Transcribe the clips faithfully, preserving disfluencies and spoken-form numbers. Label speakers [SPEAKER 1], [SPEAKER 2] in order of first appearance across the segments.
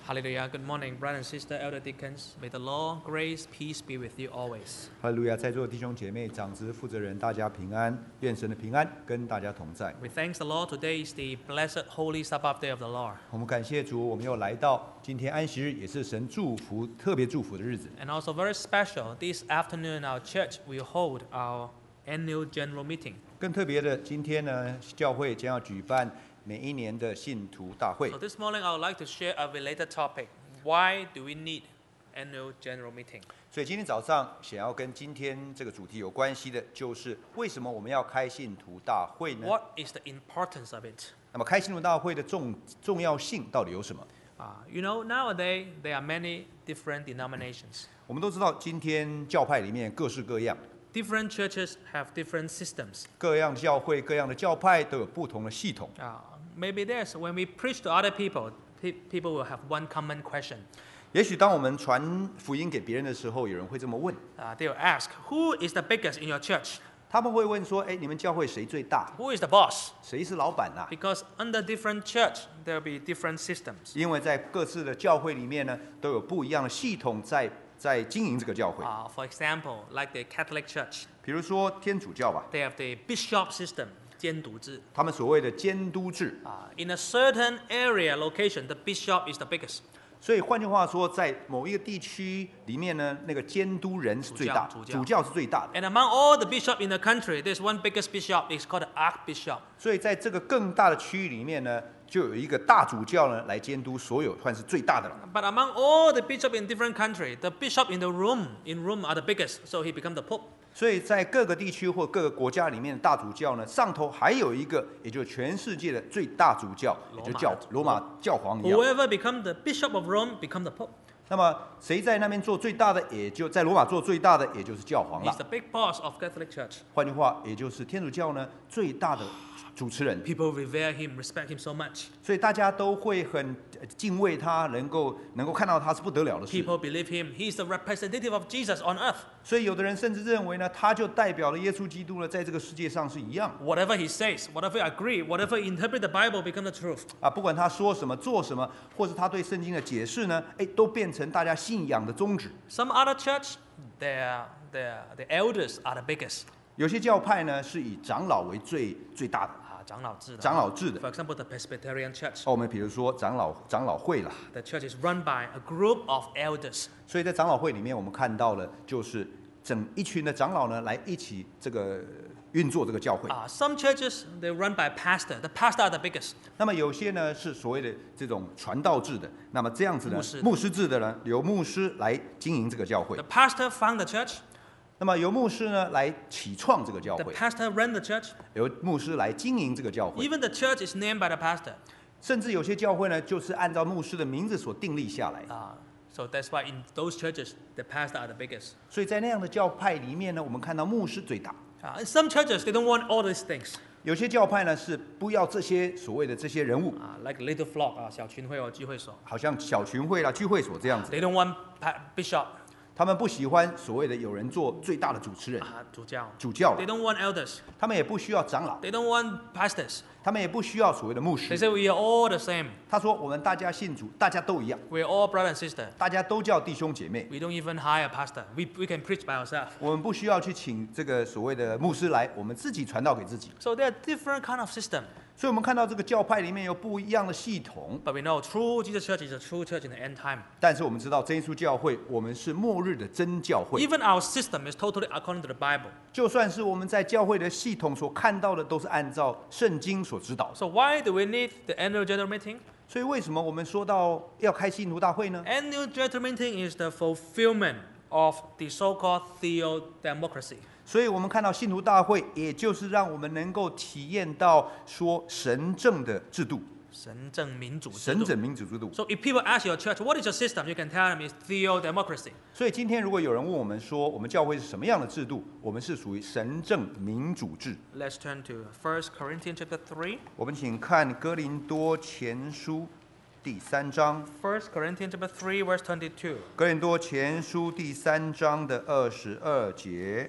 [SPEAKER 1] Hallelujah. Good morning, brothers and sisters, elder deacons. May the Lord, grace, peace be with you always.
[SPEAKER 2] 哈利路亚！在座的弟兄姐妹、长子、负责人，大家平安，愿神的平安跟大家同在。
[SPEAKER 1] We thank the Lord. Today is the blessed Holy Sabbath day of the Lord.
[SPEAKER 2] 我们感谢主，我们又来到今天安息日，也是神祝福、特别祝福的日子。
[SPEAKER 1] And also very special, this afternoon our church will hold our annual general meeting.
[SPEAKER 2] 更特别的，今天呢，教会将要举办每一年的信徒大会
[SPEAKER 1] So。this morning I would like to share a related topic. Why do we need annual general meeting?
[SPEAKER 2] 所以今天早上想要跟今天这个主题有关系的，就是为什么我们要开信徒大会呢？
[SPEAKER 1] What is the importance of it?
[SPEAKER 2] 那么开信徒大会的重重要性到底有什么？
[SPEAKER 1] Uh, you know, nowadays there are many different denominations.
[SPEAKER 2] 我们都知道，今天教派里面各式各样，
[SPEAKER 1] Different churches have different systems.
[SPEAKER 2] 各样的教会、各样的教派都有不同的系统。
[SPEAKER 1] Uh, maybe there's when we preach to other people, pe- people will have one common question.
[SPEAKER 2] 也许当我们传福音给别人的时候，有人会这么问，
[SPEAKER 1] Uh, they will ask, who is the biggest in your church?
[SPEAKER 2] 他们会问说：“哎，你们教会谁最大？
[SPEAKER 1] Who is the boss?
[SPEAKER 2] 谁是老板啊？”
[SPEAKER 1] Because under different church, there will be different systems.
[SPEAKER 2] 因为在各自的教会里面呢，都有不一样的系统在在经营这个教会。
[SPEAKER 1] Uh, for example, like the Catholic Church,
[SPEAKER 2] 比如说天主教吧，
[SPEAKER 1] they have the bishop system, 监督制.
[SPEAKER 2] 他们所谓的监督制。
[SPEAKER 1] Uh, in a certain area location, the bishop is the biggest.
[SPEAKER 2] 所以换句话说，在某一个地区里面呢，那个监督人是最大，
[SPEAKER 1] 主教，
[SPEAKER 2] 主教是最大的。
[SPEAKER 1] And among all the bishops in the country, there's one biggest bishop. It's called the archbishop.
[SPEAKER 2] 所以在这个更大的区域里面呢，就有一个大主教呢来监督所有，算是最大的了。
[SPEAKER 1] But among all the bishops in different countries, the bishop in the room in Rome are the biggest. So he become the pope.
[SPEAKER 2] 所以在各个地区或各个国家里面的大主教呢，上头还有一个，也就是全世界的最大主教，也就是教罗马教皇一样。
[SPEAKER 1] Whoever become the bishop of Rome become the pope.
[SPEAKER 2] 那么谁在那边做最大的，也就在罗马做最大的，也就是教皇
[SPEAKER 1] He's
[SPEAKER 2] 了。
[SPEAKER 1] the big boss of Catholic Church.
[SPEAKER 2] 换句话，也就是天主教呢最大的主持人。
[SPEAKER 1] People revere him, respect him so much.
[SPEAKER 2] 所以大家都会很敬畏他，能够能够看到他是不得了的事。
[SPEAKER 1] People believe him. He's the representative of Jesus on earth.
[SPEAKER 2] 所以有的人甚至认为呢，他就代表了耶稣基督呢，在这个世界上是一样
[SPEAKER 1] Whatever he says, whatever he agree, whatever he interpret the Bible become the truth.
[SPEAKER 2] 啊，不管他说什么、做什么，或是他对圣经的解释呢，哎，都变成大家信仰的宗旨。
[SPEAKER 1] Some other church, their, their, the elders are the biggest.
[SPEAKER 2] 有些教派呢是以长老为最最大的，
[SPEAKER 1] 啊，长老制的。
[SPEAKER 2] 长老制的。
[SPEAKER 1] For example, the Presbyterian Church.
[SPEAKER 2] 哦，我们比如说长老长老会啦，
[SPEAKER 1] The church is run by a group of elders.
[SPEAKER 2] 所以在长老会里面，我们看到了就是整一群的长老呢来一起这个运作这个教会。
[SPEAKER 1] Uh, some churches, they run by pastor. The pastor are the biggest.
[SPEAKER 2] 那么有些呢是所谓的这种传道制的，那么这样子呢
[SPEAKER 1] 牧师，
[SPEAKER 2] 牧师制的呢，由牧师来经营这个教会
[SPEAKER 1] The。pastor found the church.
[SPEAKER 2] 那么由牧师呢来起创这个教
[SPEAKER 1] The
[SPEAKER 2] 会，
[SPEAKER 1] pastor ran the church.
[SPEAKER 2] 由牧师来经营这个教会。
[SPEAKER 1] Even the church is named by the pastor.
[SPEAKER 2] 甚至有些教会呢，就是按照牧师的名字所订立下来。
[SPEAKER 1] Uh, so that's why in those churches, the pastor are the biggest.
[SPEAKER 2] 所以在那样的教派里面呢，我们看到牧师最大。
[SPEAKER 1] Uh, in some churches, they don't want all these things.
[SPEAKER 2] 有些教派呢是不要这些所谓的这些人物，
[SPEAKER 1] Uh, like little flock, uh, 小群会或聚会所.
[SPEAKER 2] 好像小群会啦、聚会所这样子。
[SPEAKER 1] They don't want pa- bishop,
[SPEAKER 2] 他们不喜欢所谓的有人做最大的主持人、
[SPEAKER 1] uh, 主教.
[SPEAKER 2] 主教
[SPEAKER 1] They don't want elders.
[SPEAKER 2] 他们也不需要长老，
[SPEAKER 1] They don't want pastors.
[SPEAKER 2] 他们也不需要所谓的牧
[SPEAKER 1] They
[SPEAKER 2] 师。
[SPEAKER 1] say we are all the same.
[SPEAKER 2] 他说：“我们大家信主，大家都一样，
[SPEAKER 1] We are all brother and sister.
[SPEAKER 2] 大家都叫弟兄姐妹。
[SPEAKER 1] We don't even hire a pastor. We, we can preach by ourselves.
[SPEAKER 2] 我们不需要去请这个所谓的牧师来，我们自己传道给自己。
[SPEAKER 1] So there are different kind of system.
[SPEAKER 2] 所以，我们看到这个教派里面有不一样的系统。
[SPEAKER 1] But we know true Jesus Church is a true church in the end time.
[SPEAKER 2] 但是，我们知道真耶稣教会，我们是末日的真教会。
[SPEAKER 1] Even our system is totally according to the Bible.
[SPEAKER 2] 就算是我们在教会的系统所看到的，都是按照圣经所指导。
[SPEAKER 1] So why do we need the annual general meeting?
[SPEAKER 2] 所以，为什么我们说到要开信徒大会呢？
[SPEAKER 1] Annual general meeting is the fulfillment of the so-called theo-democracy.
[SPEAKER 2] 所以我们看到信徒大会，也就是让我们能够体验到说神政的制度，
[SPEAKER 1] 神政民主制度。
[SPEAKER 2] 神整民主制度。
[SPEAKER 1] So if people ask your church, what is your system? You can tell them it's theo-democracy.
[SPEAKER 2] 所以今天如果有人问我们说，我们教会是什么样的制度？我们是属于神政民主制。
[SPEAKER 1] Let's turn to First Corinthians chapter three.
[SPEAKER 2] 我们请看哥林多前书第三章，
[SPEAKER 1] First Corinthians chapter three, verse twenty-two.
[SPEAKER 2] 哥林多前书第三章的二十二节。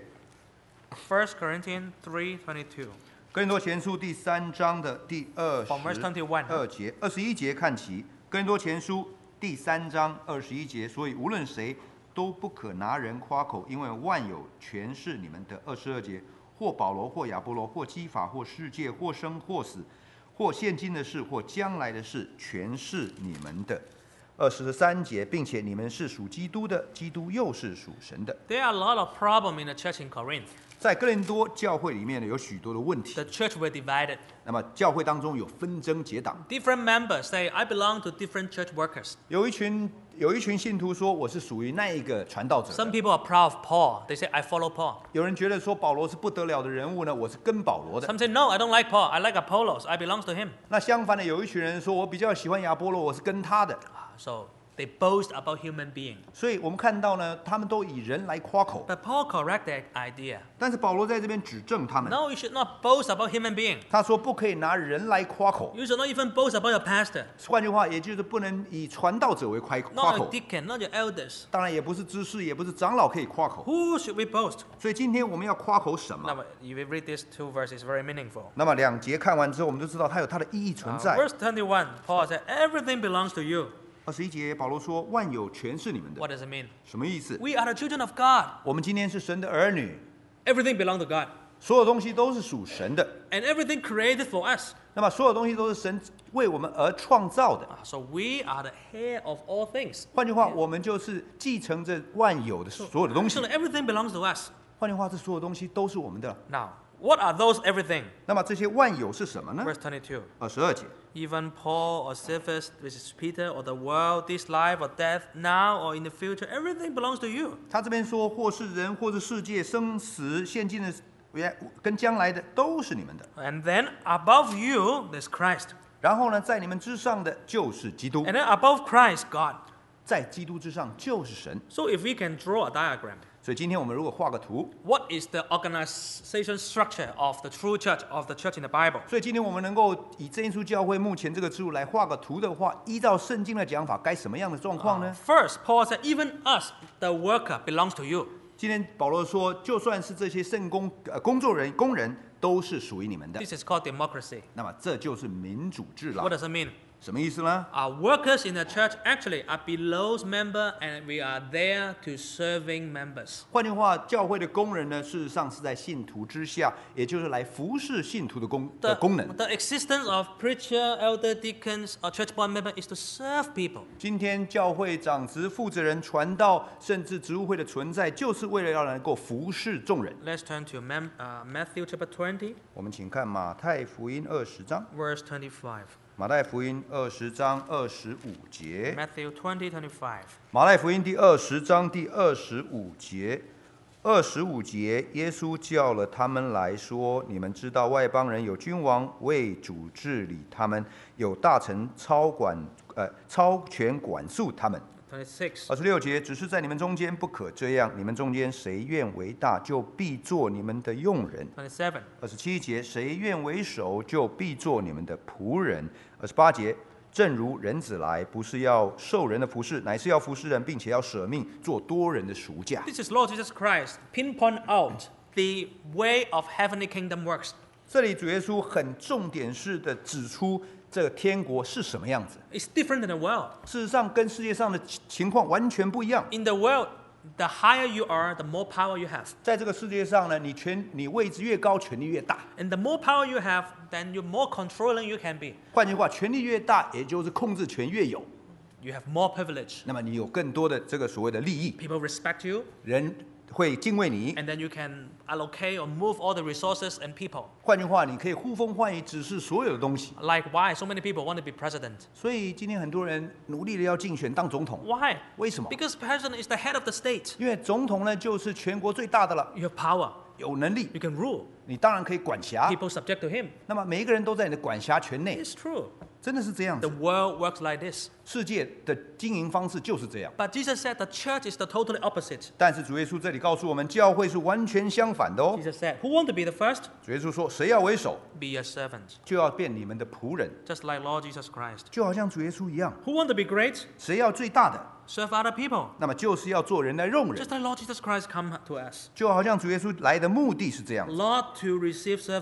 [SPEAKER 1] First Corinthians three, twenty-two.
[SPEAKER 2] 哥林多前书第三章的第二
[SPEAKER 1] From verse
[SPEAKER 2] 十
[SPEAKER 1] twenty-one.
[SPEAKER 2] 二节、二十一节看齐。哥林多前书第三章二十一节，所以无论谁都不可拿人夸口，因为万有全是你们的。二十二节，或保罗，或亚波罗，或基法，或世界，或生或死，或现今的事，或将来的事，全是你们的。二十三节，并且你们是属基督的，基督又是属神的。
[SPEAKER 1] There are a lot of problems in the church in Corinth.
[SPEAKER 2] 在哥林多教会里面呢，有许多的问题。
[SPEAKER 1] The church were divided.
[SPEAKER 2] 那么教会当中有纷争结党，
[SPEAKER 1] Different members say, I belong to different church workers.
[SPEAKER 2] 有一群有一群信徒说我是属于那一个传道者
[SPEAKER 1] Some
[SPEAKER 2] 的，
[SPEAKER 1] people are proud of Paul. They say, I follow Paul.
[SPEAKER 2] 有人觉得说保罗是不得了的人物呢，我是跟保罗的。
[SPEAKER 1] Some say, no, I don't like Paul. I like Apollos. I belong to him.
[SPEAKER 2] 那相反的，有一群人说我比较喜欢亚波罗，我是跟他的。
[SPEAKER 1] So they boast about human being.
[SPEAKER 2] 所以我们看到呢，他们都以人来夸口，
[SPEAKER 1] But Paul correct that idea.
[SPEAKER 2] 但是保罗在这边指正他们，
[SPEAKER 1] No, you should not boast about human being.
[SPEAKER 2] 他说不可以拿人来夸口。
[SPEAKER 1] You should not even boast about your pastor.
[SPEAKER 2] 换句话，也就是不能以传道者为夸夸
[SPEAKER 1] Not a
[SPEAKER 2] 口，
[SPEAKER 1] deacon, not your elders.
[SPEAKER 2] 当然也不是知识，也不是长老可以夸口。
[SPEAKER 1] Who should we boast?
[SPEAKER 2] 所以今天我们要夸口什么？
[SPEAKER 1] Now, if we read these two verses, very meaningful.
[SPEAKER 2] 那么两节看完之后，我们就知道它有它的意义存
[SPEAKER 1] Uh,
[SPEAKER 2] 在。
[SPEAKER 1] verse twenty-one, Paul said, everything belongs to you.
[SPEAKER 2] 二十一节，保罗说：“万有全是你们的。
[SPEAKER 1] What does it mean? ”
[SPEAKER 2] 什么意思？
[SPEAKER 1] We are the children of God.
[SPEAKER 2] 我们今天是神的儿女，
[SPEAKER 1] Everything belongs to God.
[SPEAKER 2] 所有东西都是属神的。
[SPEAKER 1] And everything created for us.
[SPEAKER 2] 那么所有东西都是神为我们而创造的。
[SPEAKER 1] Uh, So we are the head of all things.
[SPEAKER 2] 换句话，我们就是继承着万有的所有的东西
[SPEAKER 1] So。everything belongs to us.
[SPEAKER 2] 换句话，这所有东西都是我们的。
[SPEAKER 1] Now, what are those everything?
[SPEAKER 2] 那么这些万有是什么呢？
[SPEAKER 1] Verse twenty-two.
[SPEAKER 2] 二十二节，
[SPEAKER 1] Even Paul or Cephas, which is Peter, or the world, this life or death, now or in the future, everything belongs to you.
[SPEAKER 2] 他这边说，或是人，或是世界，生死，现今的，跟将来的，都是你们的。
[SPEAKER 1] And then above you, there's Christ.
[SPEAKER 2] 然后呢，在你们之上的就是基督，
[SPEAKER 1] And then above Christ, God.
[SPEAKER 2] 在基督之上就是神。
[SPEAKER 1] So if we can draw a diagram,
[SPEAKER 2] 所以今天我们如果画个图，
[SPEAKER 1] what is the organization structure of the true church, of the church in the Bible?
[SPEAKER 2] 所以今天我们能够以真耶稣教会目前这个制度来画个图的话，依照圣经的讲法，该什么样的状况呢？
[SPEAKER 1] First, Paul said, even us, the worker, belongs to you.
[SPEAKER 2] 今天保罗说，就算是这些圣工呃工作人工人，都是属于你们的。
[SPEAKER 1] This is called democracy.
[SPEAKER 2] 那么这就是民主制了
[SPEAKER 1] What。does it mean?
[SPEAKER 2] 什么意思呢？
[SPEAKER 1] Our workers in the church actually are below member, and we are there to serving members.
[SPEAKER 2] 换句话，教会的工人呢，事实上是在信徒之下，也就是来服侍信徒的功的
[SPEAKER 1] The,
[SPEAKER 2] 功能。
[SPEAKER 1] the existence of preacher, elder, deacons, or church board member is to serve people.
[SPEAKER 2] 今天教会长职、负责人、传道，甚至职务会的存在，就是为了要能够服侍众人。
[SPEAKER 1] Let's turn to Mem, uh, Matthew chapter twenty,
[SPEAKER 2] 我们请看马太福音二十章，
[SPEAKER 1] verse twenty-five.
[SPEAKER 2] 马太福音二十章二十五节。
[SPEAKER 1] Matthew twenty, twenty-five.
[SPEAKER 2] 马太福音第二十章第二十五节，二十五节，耶稣叫了他们来说：“你们知道外邦人有君王为主治理他们，有大臣操管呃操权管束他们。”
[SPEAKER 1] twenty-six.
[SPEAKER 2] 二十六节，只是在你们中间不可这样，你们中间谁愿为大，就必做你们的用人。
[SPEAKER 1] twenty-seven.
[SPEAKER 2] 二十七节，谁愿为首，就必做你们的仆人。二十八节，正如人子来，不是要受人的服侍，乃是要服侍人，并且要舍命做多人的赎价。
[SPEAKER 1] This is Lord Jesus Christ pinpoint out the way of heavenly kingdom works.
[SPEAKER 2] 这里主耶稣很重点式的指出，这个天国是什么样子。
[SPEAKER 1] It's different than the world.
[SPEAKER 2] 事实上，跟世界上的情况完全不一样。
[SPEAKER 1] In the world, the higher you are, the more power you have.
[SPEAKER 2] 在这个世界上呢，你权你位置越高，权力越大。
[SPEAKER 1] And the more power you have, then the more controlling you can be.
[SPEAKER 2] 换句话，权力越大，也就是控制权越有。
[SPEAKER 1] You have more privilege.
[SPEAKER 2] 那么你有更多的这个所谓的利益，
[SPEAKER 1] People respect you,
[SPEAKER 2] 人会敬畏你。
[SPEAKER 1] and then you can allocate or move all the resources and people.
[SPEAKER 2] 换句话，你可以呼风唤雨，指示所有的东西。
[SPEAKER 1] Like why so many people want to be president?
[SPEAKER 2] 所以今天很多人努力的要竞选当总统，
[SPEAKER 1] Why?
[SPEAKER 2] 为什么？
[SPEAKER 1] Because president is the head of the state.
[SPEAKER 2] 因为总统呢就是全国最大的了，
[SPEAKER 1] You have power.
[SPEAKER 2] 有能力，
[SPEAKER 1] You can rule.
[SPEAKER 2] 你当然可以管辖。
[SPEAKER 1] People subject to him.
[SPEAKER 2] 那么每一个人都在你的管辖权内，
[SPEAKER 1] It's true.
[SPEAKER 2] 真的是这样
[SPEAKER 1] The
[SPEAKER 2] 子。
[SPEAKER 1] world works like this.
[SPEAKER 2] 世界的经营方式就是这样。
[SPEAKER 1] But Jesus said the church is the totally opposite.
[SPEAKER 2] 但是主耶稣这里告诉我们，教会是完全相反的哦。
[SPEAKER 1] Jesus said, who want to be the first?
[SPEAKER 2] 主耶稣说，谁要为首，
[SPEAKER 1] Be a servant.
[SPEAKER 2] 就要变你们的仆人，
[SPEAKER 1] Just like Lord Jesus Christ.
[SPEAKER 2] 就好像主耶稣一样。
[SPEAKER 1] Who want to be great?
[SPEAKER 2] 谁要最大的，
[SPEAKER 1] Serve other people.
[SPEAKER 2] 那么就是要做人来用人，
[SPEAKER 1] Just like Lord Jesus Christ come to us.
[SPEAKER 2] 就好像主耶稣来的目的是这样，
[SPEAKER 1] Lord to receive service.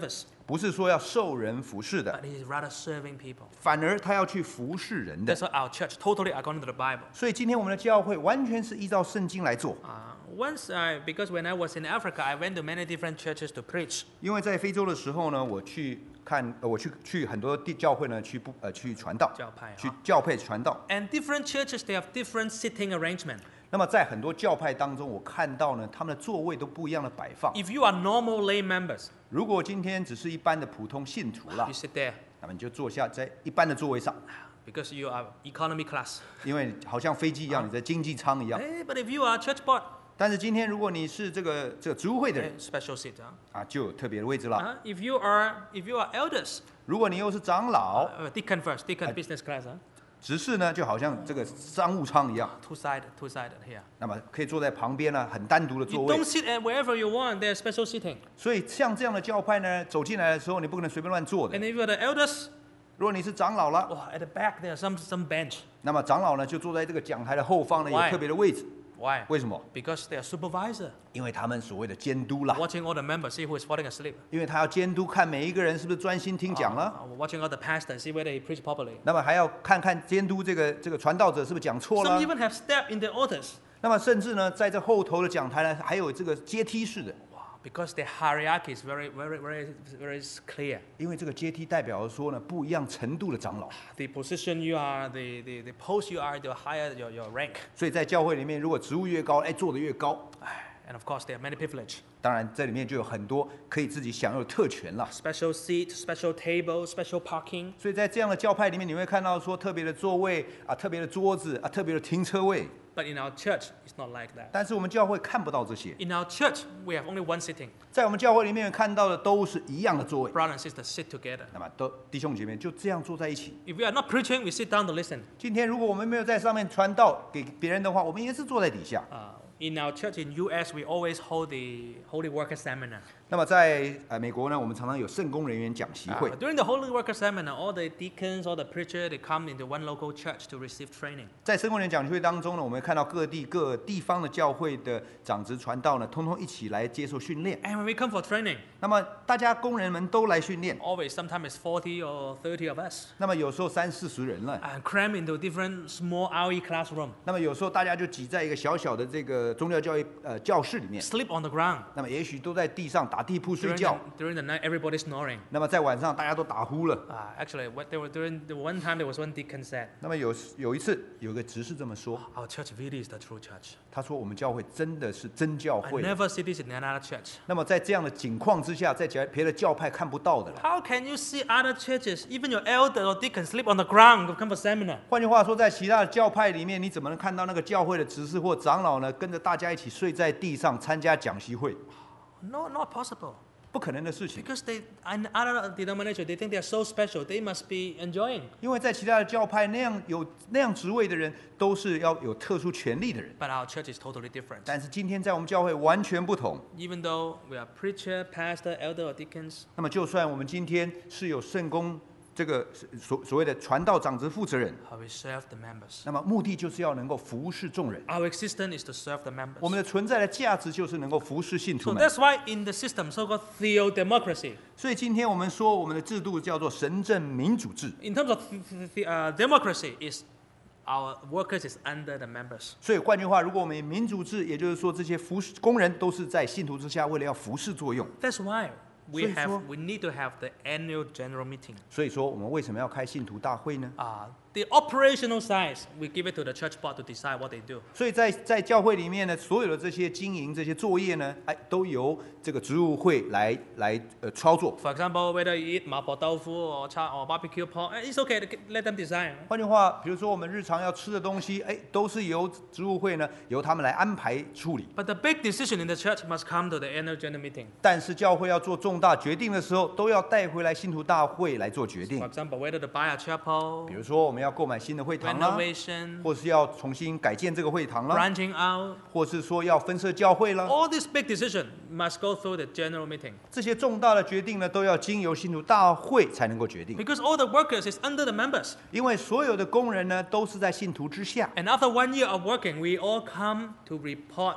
[SPEAKER 2] 不是说要受人服侍的，
[SPEAKER 1] but he is rather serving people.
[SPEAKER 2] 反而他要去服侍人的。
[SPEAKER 1] That's why our church totally according to the Bible.
[SPEAKER 2] 所以今天我们的教会完全是依照圣经来做。
[SPEAKER 1] Uh, once, I, because when I was in Africa, I went to many different churches to preach.
[SPEAKER 2] 因为在非洲的时候呢，我去看，呃、我去去很多地教会呢，去不呃去传道，
[SPEAKER 1] 教派，
[SPEAKER 2] 去教配传道。
[SPEAKER 1] And different churches, they have different sitting arrangement.
[SPEAKER 2] 那么在很多教派当中，我看到呢，他们的座位都不一样的摆放。
[SPEAKER 1] If you are normal lay members,
[SPEAKER 2] 如果今天只是一般的普通信徒啦
[SPEAKER 1] you，sit there
[SPEAKER 2] 那么你就坐下在一般的座位上，
[SPEAKER 1] because you are economy class.
[SPEAKER 2] 因为好像飞机一样，你在经济舱一样。
[SPEAKER 1] Hey, but if you are church board,
[SPEAKER 2] 但是今天如果你是这个这个植物会的
[SPEAKER 1] hey,
[SPEAKER 2] 人
[SPEAKER 1] special seat. Huh?
[SPEAKER 2] 啊，就有特别的位置了。
[SPEAKER 1] Uh, if you are, if you are elders,
[SPEAKER 2] 如果你又是长老，
[SPEAKER 1] uh, deacon first, deacon business class. Huh?
[SPEAKER 2] 执事呢，就好像这个商务舱一样，
[SPEAKER 1] Two sided, two sided here.
[SPEAKER 2] 那么可以坐在旁边呢，很单独的座
[SPEAKER 1] You
[SPEAKER 2] 位
[SPEAKER 1] don't。sit at wherever you want. There's special seating.
[SPEAKER 2] 所以像这样的教派呢，走进来的时候，你不可能随便乱坐的
[SPEAKER 1] And。if you are the elders,
[SPEAKER 2] 如果你是长老了，
[SPEAKER 1] oh, at the back there are some some bench.
[SPEAKER 2] 那么长老呢，就坐在这个讲台的后方呢，有
[SPEAKER 1] Why？
[SPEAKER 2] 特别的位置。
[SPEAKER 1] Why?
[SPEAKER 2] 为什么？
[SPEAKER 1] Because they are supervisor,
[SPEAKER 2] 因为他们所谓的监督啦，
[SPEAKER 1] watching all the members, see who is falling asleep.
[SPEAKER 2] 因为他要监督看每一个人是不是专心听讲了，
[SPEAKER 1] Uh, watching all the pastors, see whether he preach properly.
[SPEAKER 2] 那么还要看看监督这个这个传道者是不是讲错
[SPEAKER 1] Some
[SPEAKER 2] 了。
[SPEAKER 1] even have step in the altars.
[SPEAKER 2] 那么甚至呢，在这后头的讲台呢，还有这个阶梯式的，
[SPEAKER 1] Wow, because the hierarchy is very, very, very, very clear.
[SPEAKER 2] 因为这个阶梯代表说呢，不一样程度的长老。
[SPEAKER 1] The position you are, the, the, the post you are, the higher your, your rank.
[SPEAKER 2] 所以在教会里面，如果职务越高，哎，做得越高。
[SPEAKER 1] And of course, there are many privilege.
[SPEAKER 2] 当然，这里面就有很多可以自己享有的特权了。
[SPEAKER 1] Special seat, special table, special parking.
[SPEAKER 2] 所以在这样的教派里面，你会看到说特别的座位啊，特别的桌子啊，特别的停车位。
[SPEAKER 1] But in our church, it's not like that.
[SPEAKER 2] 但是我们教会看不到这些，
[SPEAKER 1] In our church, we have only one sitting.
[SPEAKER 2] 在我们教会里面看到的都是一样的座位。
[SPEAKER 1] Brothers and sisters sit together.
[SPEAKER 2] 那么都弟兄姐妹就这样坐在一起。
[SPEAKER 1] If we are not preaching, we sit down to listen.
[SPEAKER 2] 今天如果我们没有在上面传道给别人的话，我们也是坐在底下。
[SPEAKER 1] Uh, in our church in U S, we always hold the Holy Worker Seminar.
[SPEAKER 2] 那么在呃美国呢，我们常常有圣工人员讲习会
[SPEAKER 1] Uh,。during the Holy Worker Seminar, all the deacons, all the preachers, they come into one local church to receive training.
[SPEAKER 2] 在圣工人员讲习会当中呢，我们会看到各地各地方的教会的长职传道呢，通通一起来接受训练。
[SPEAKER 1] And when we come for training,
[SPEAKER 2] 那么大家工人们都来训练，
[SPEAKER 1] always, sometimes it's forty or thirty of us,
[SPEAKER 2] 那么有时候三四十人了，
[SPEAKER 1] and cram into different small R E classroom,
[SPEAKER 2] 那么有时候大家就挤在一个小小的这个宗教教育呃教室里面，
[SPEAKER 1] sleep on the ground.
[SPEAKER 2] 那么也许都在地上打地铺睡
[SPEAKER 1] During
[SPEAKER 2] 觉，
[SPEAKER 1] the, during the night, everybody's snoring.
[SPEAKER 2] 那么在晚上大家都打呼了。
[SPEAKER 1] Uh, actually, what they were during the one time, there was one deacon said,
[SPEAKER 2] 那么有有一次有个执事这么说，
[SPEAKER 1] "Our church really is the true church.
[SPEAKER 2] 他说我们教会真的是真教
[SPEAKER 1] I
[SPEAKER 2] 会。
[SPEAKER 1] never see this in another church."
[SPEAKER 2] 那么在这样的境况之下，在别的教派看不到的了。
[SPEAKER 1] How can you see other churches, even your elder or deacon, sleep on the ground to come for seminar?
[SPEAKER 2] 换句话说，在其他的教派里面，你怎么能看到那个教会的执事或长老呢，跟着大家一起睡在地上参加讲习会？
[SPEAKER 1] No, not possible.
[SPEAKER 2] 不可能的事情。
[SPEAKER 1] Because they, in other denominations, they think they are so special, they must be enjoying.
[SPEAKER 2] 因为在其他的教派，那样有那样职位的人，都是要有特殊权利的人。
[SPEAKER 1] But our church is totally different.
[SPEAKER 2] 但是今天在我们教会完全不同。
[SPEAKER 1] Even though we are preacher, pastor, elder, or deacons,
[SPEAKER 2] 那么，就算我们今天是有圣公这个所所谓的传道长职负责人，
[SPEAKER 1] how we serve the members.
[SPEAKER 2] 那么目的就是要能够服侍众人。
[SPEAKER 1] Our existence is to serve the
[SPEAKER 2] 我
[SPEAKER 1] members.
[SPEAKER 2] 们的存在的价值就是能够服侍信徒
[SPEAKER 1] So
[SPEAKER 2] 们。
[SPEAKER 1] that's why in the system, so-called theo-democracy,
[SPEAKER 2] 所以今天我们说，我们的制度叫做神政民主制。
[SPEAKER 1] in terms of the, the, uh, democracy, is our workers is under the members.
[SPEAKER 2] 所以换句话，如果我们以民主制，也就是说这些服侍工人都是在信徒之下，为了要服侍作用。
[SPEAKER 1] That's why we
[SPEAKER 2] 所以说-
[SPEAKER 1] have we need to have the annual general meeting.
[SPEAKER 2] 所以说，我们为什么要开信徒大会呢？
[SPEAKER 1] Uh, the operational side, we give it to the church board to decide what they do.
[SPEAKER 2] 所以在在教会里面呢，所有的这些经营、这些作业呢，哎，都由这个职务会来来呃操作。
[SPEAKER 1] For example, whether you eat mapo tofu or cha or barbecue pork, eh, it's okay. Let them decide.
[SPEAKER 2] 换句话，比如说我们日常要吃的东西，哎，都是由职务会呢，由他们来安排处理。
[SPEAKER 1] But the big decision in the church must come to the annual general meeting.
[SPEAKER 2] 但是教会要做重大决定的时候，都要带回来信徒大会来做决
[SPEAKER 1] For
[SPEAKER 2] 定。
[SPEAKER 1] example, whether to buy a chapel,
[SPEAKER 2] 比如说，我们要购买新的会堂啦，
[SPEAKER 1] renovation,
[SPEAKER 2] 或是要重新改建这个会堂啦，
[SPEAKER 1] branching out.
[SPEAKER 2] 或是说要分设教会啦。
[SPEAKER 1] All these big decisions must go through the general meeting.
[SPEAKER 2] 这些重大的决定呢，都要经由信徒大会才能够决定。
[SPEAKER 1] Because all the workers is under the members.
[SPEAKER 2] 因为所有的工人呢，都是在信徒之下。
[SPEAKER 1] And after one year of working, we all come to report to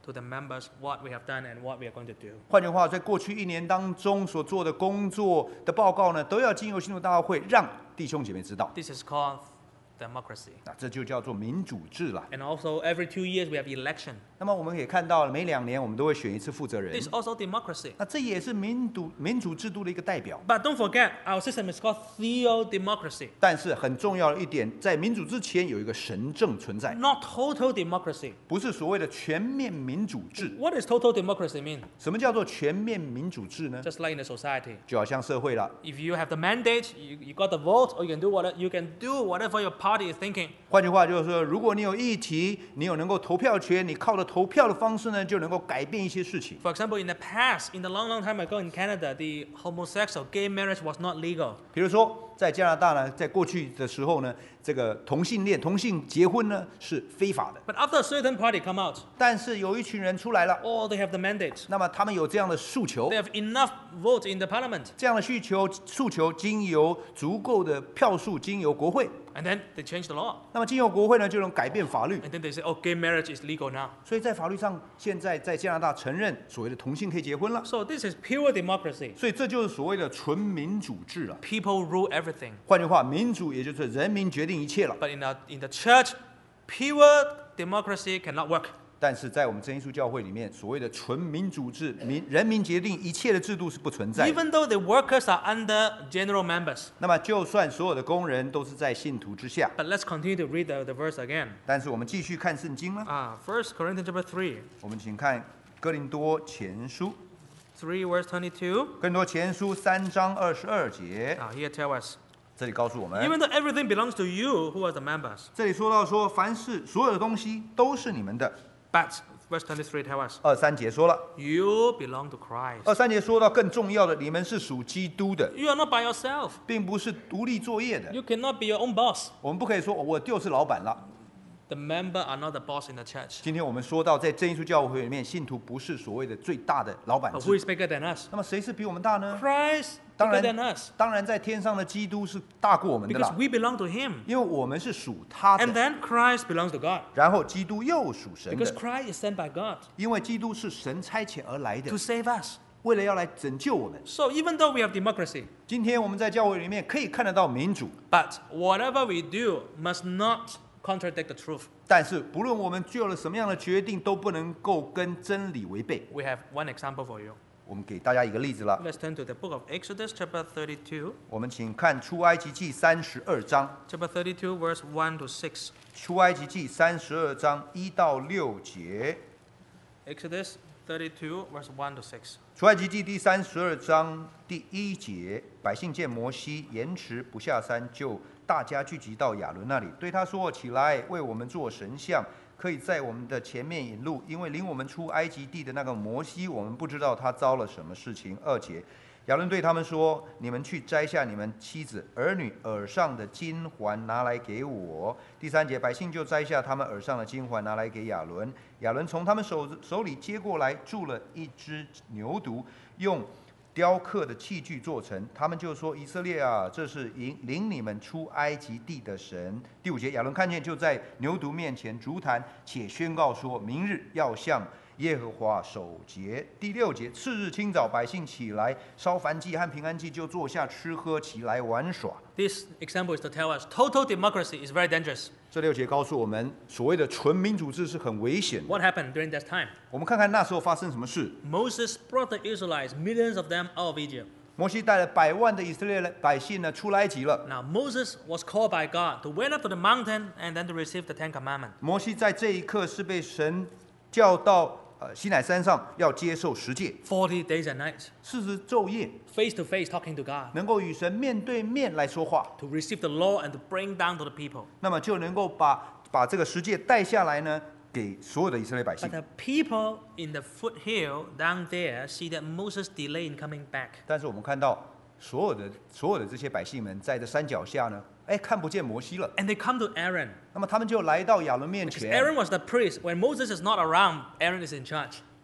[SPEAKER 1] to the members what we have done and what we are going to do.
[SPEAKER 2] 换句话，在过去一年当中所做的工作的报告呢，都要经由信徒大会让弟兄姐妹知道。
[SPEAKER 1] This is called democracy.
[SPEAKER 2] 那这就叫做民主制了。
[SPEAKER 1] And also, every two years we have election.
[SPEAKER 2] 那么我们可以看到，每两年我们都会选一次负责人
[SPEAKER 1] This is also democracy.
[SPEAKER 2] 那这也是民主民主制度的一个代表。
[SPEAKER 1] But don't forget, our system is called theo-democracy,
[SPEAKER 2] 但是很重要的一点，在民主之前有一个神政存在，
[SPEAKER 1] not total democracy.
[SPEAKER 2] 不是所谓的全面民主制。
[SPEAKER 1] What does total democracy mean?
[SPEAKER 2] 什么叫做全面民主制呢？
[SPEAKER 1] Just like in the society.
[SPEAKER 2] 就好像社会了。
[SPEAKER 1] If you have the mandate, you, you got the vote, or you can do whatever you can do whatever your party is thinking.
[SPEAKER 2] 换句话就是说，如果你有议题，你有能够投票权，你靠着投票的方式呢，就能够改变一些事情。
[SPEAKER 1] For example, in the past, in the long, long time ago in Canada, the homosexual gay marriage was not legal.
[SPEAKER 2] 比如说，在加拿大呢，在过去的时候呢，这个同性恋、同性结婚呢是非法的。
[SPEAKER 1] But after a certain party come out,
[SPEAKER 2] 但是有一群人出来了，
[SPEAKER 1] oh, they have the mandate.
[SPEAKER 2] 那么他们有这样的诉求
[SPEAKER 1] They，have enough votes in the parliament.
[SPEAKER 2] 这样的需求诉求经由足够的票数，经由国会，
[SPEAKER 1] And then they change the law.
[SPEAKER 2] 那么经由国会呢就能改变法律。
[SPEAKER 1] And then they say, oh, gay marriage is legal now.
[SPEAKER 2] 所以在法律上，现在在加拿大承认所谓的同性可以结婚了。
[SPEAKER 1] So this is pure democracy.
[SPEAKER 2] 所以这就是所谓的纯民主制了。
[SPEAKER 1] People rule everything.
[SPEAKER 2] 换句话，民主也就是人民决定一切了。
[SPEAKER 1] But in the, in the church, pure democracy cannot work.
[SPEAKER 2] 但是在我们真耶稣教会里面，所谓的纯民主制、民人民决定一切的制度是不存在的。
[SPEAKER 1] Even though the workers are under general members.
[SPEAKER 2] 那么，就算所有的工人都是在信徒之下，
[SPEAKER 1] But let's continue to read the, the verse again.
[SPEAKER 2] 但是我们继续看圣经了。
[SPEAKER 1] Ah, First Corinthians chapter three,
[SPEAKER 2] 我们请看哥林多前书，
[SPEAKER 1] three verse twenty-two.
[SPEAKER 2] 哥林多前书三章二十二节，
[SPEAKER 1] Ah, here tell us.
[SPEAKER 2] 这里告诉我们，
[SPEAKER 1] Even though everything belongs to you who are the members.
[SPEAKER 2] 这里说到说，凡是所有的东西都是你们的。
[SPEAKER 1] But verse twenty-three tell us.
[SPEAKER 2] 二三节说了，
[SPEAKER 1] You belong to Christ.
[SPEAKER 2] 二三节说到更重要的，你们是属基督的，
[SPEAKER 1] You are not by yourself.
[SPEAKER 2] 并不是独立作业的。
[SPEAKER 1] You cannot be your own boss.
[SPEAKER 2] 我们不可以说我就是老板了。
[SPEAKER 1] The member are not the boss in the church.
[SPEAKER 2] 今天我们说到，在真耶稣教会里面，信徒不是所谓的最大的老板
[SPEAKER 1] But who
[SPEAKER 2] 制。
[SPEAKER 1] is bigger than us?
[SPEAKER 2] 那么谁是比我们大呢？
[SPEAKER 1] Christ
[SPEAKER 2] 当
[SPEAKER 1] bigger
[SPEAKER 2] 然
[SPEAKER 1] than us.
[SPEAKER 2] 当然，在天上的基督是大过我们的
[SPEAKER 1] Because
[SPEAKER 2] 啦，
[SPEAKER 1] we belong to him.
[SPEAKER 2] 因为我们是属他
[SPEAKER 1] And
[SPEAKER 2] 的。
[SPEAKER 1] then Christ belongs to God.
[SPEAKER 2] 然后基督又属神
[SPEAKER 1] Because
[SPEAKER 2] 的，
[SPEAKER 1] Christ is sent by God
[SPEAKER 2] 因为基督是神差遣而来的
[SPEAKER 1] to，save us.
[SPEAKER 2] 为了要来拯救我们。
[SPEAKER 1] So even though we have democracy,
[SPEAKER 2] 今天我们在教会里面可以看得到民主，
[SPEAKER 1] but whatever we do must not contradict the truth.
[SPEAKER 2] 但是不论我们做了什么样的决定，都不能够跟真理违背。
[SPEAKER 1] We have one example for you.
[SPEAKER 2] 我们给大家一个例子了，
[SPEAKER 1] Let's turn to the book of Exodus, chapter thirty-two.
[SPEAKER 2] 我们请看出埃及记三十二章，
[SPEAKER 1] Chapter thirty-two, verse one to six.
[SPEAKER 2] 出埃及记三十二章一到六节。
[SPEAKER 1] Exodus thirty-two, verse one to six.
[SPEAKER 2] 出埃及记第三十二章第一节，百姓见摩西延迟不下山，就大家聚集到亚伦那里，对他说：“起来，为我们做神像，可以在我们的前面引路，因为领我们出埃及地的那个摩西，我们不知道他遭了什么事情。”二节，亚伦对他们说：“你们去摘下你们妻子、儿女耳上的金环，拿来给我。”第三节，百姓就摘下他们耳上的金环，拿来给亚伦。亚伦从他们手手里接过来，铸了一只牛犊，用雕刻的器具做成。他们就说：“以色列啊，这是引领你们出埃及地的神。”第五节，亚伦看见，就在牛犊面前烛坛，且宣告说：“明日要向耶和华守节。”第六节，次日清早，百姓起来烧燔祭和平安祭，就坐下吃喝，起来玩耍。
[SPEAKER 1] This example is to tell us total democracy is very dangerous.
[SPEAKER 2] 这六节告诉我们，所谓的纯民主制是很危险的。
[SPEAKER 1] What happened during that time?
[SPEAKER 2] 我们看看那时候发生什么事。
[SPEAKER 1] Moses brought the Israelites, millions of them, out of Egypt.
[SPEAKER 2] 摩西带了百万的以色列百姓呢出埃及了。
[SPEAKER 1] Now Moses was called by God to went up to the mountain and then to receive the Ten Commandments.
[SPEAKER 2] 摩西在这一刻是被神叫到呃西乃山上，要接受十诫，
[SPEAKER 1] Forty days and nights,
[SPEAKER 2] 四十昼夜，
[SPEAKER 1] face to face, talking to God,
[SPEAKER 2] 能够与神面对面来说话，
[SPEAKER 1] to receive the law and to bring down to the people.
[SPEAKER 2] 那么就能够把把这个十诫带下来呢，给所有的以色列百
[SPEAKER 1] But
[SPEAKER 2] 姓。
[SPEAKER 1] the people in the foothill down there see that Moses delayed in coming back.
[SPEAKER 2] 但是我们看到所有的所有的这些百姓们在这山脚下呢，哎，看不见摩西了。
[SPEAKER 1] And they come to Aaron.
[SPEAKER 2] 那么他们就来到亚伦面
[SPEAKER 1] Because
[SPEAKER 2] 前，
[SPEAKER 1] Aaron was the priest. When Moses is not around, Aaron is in charge.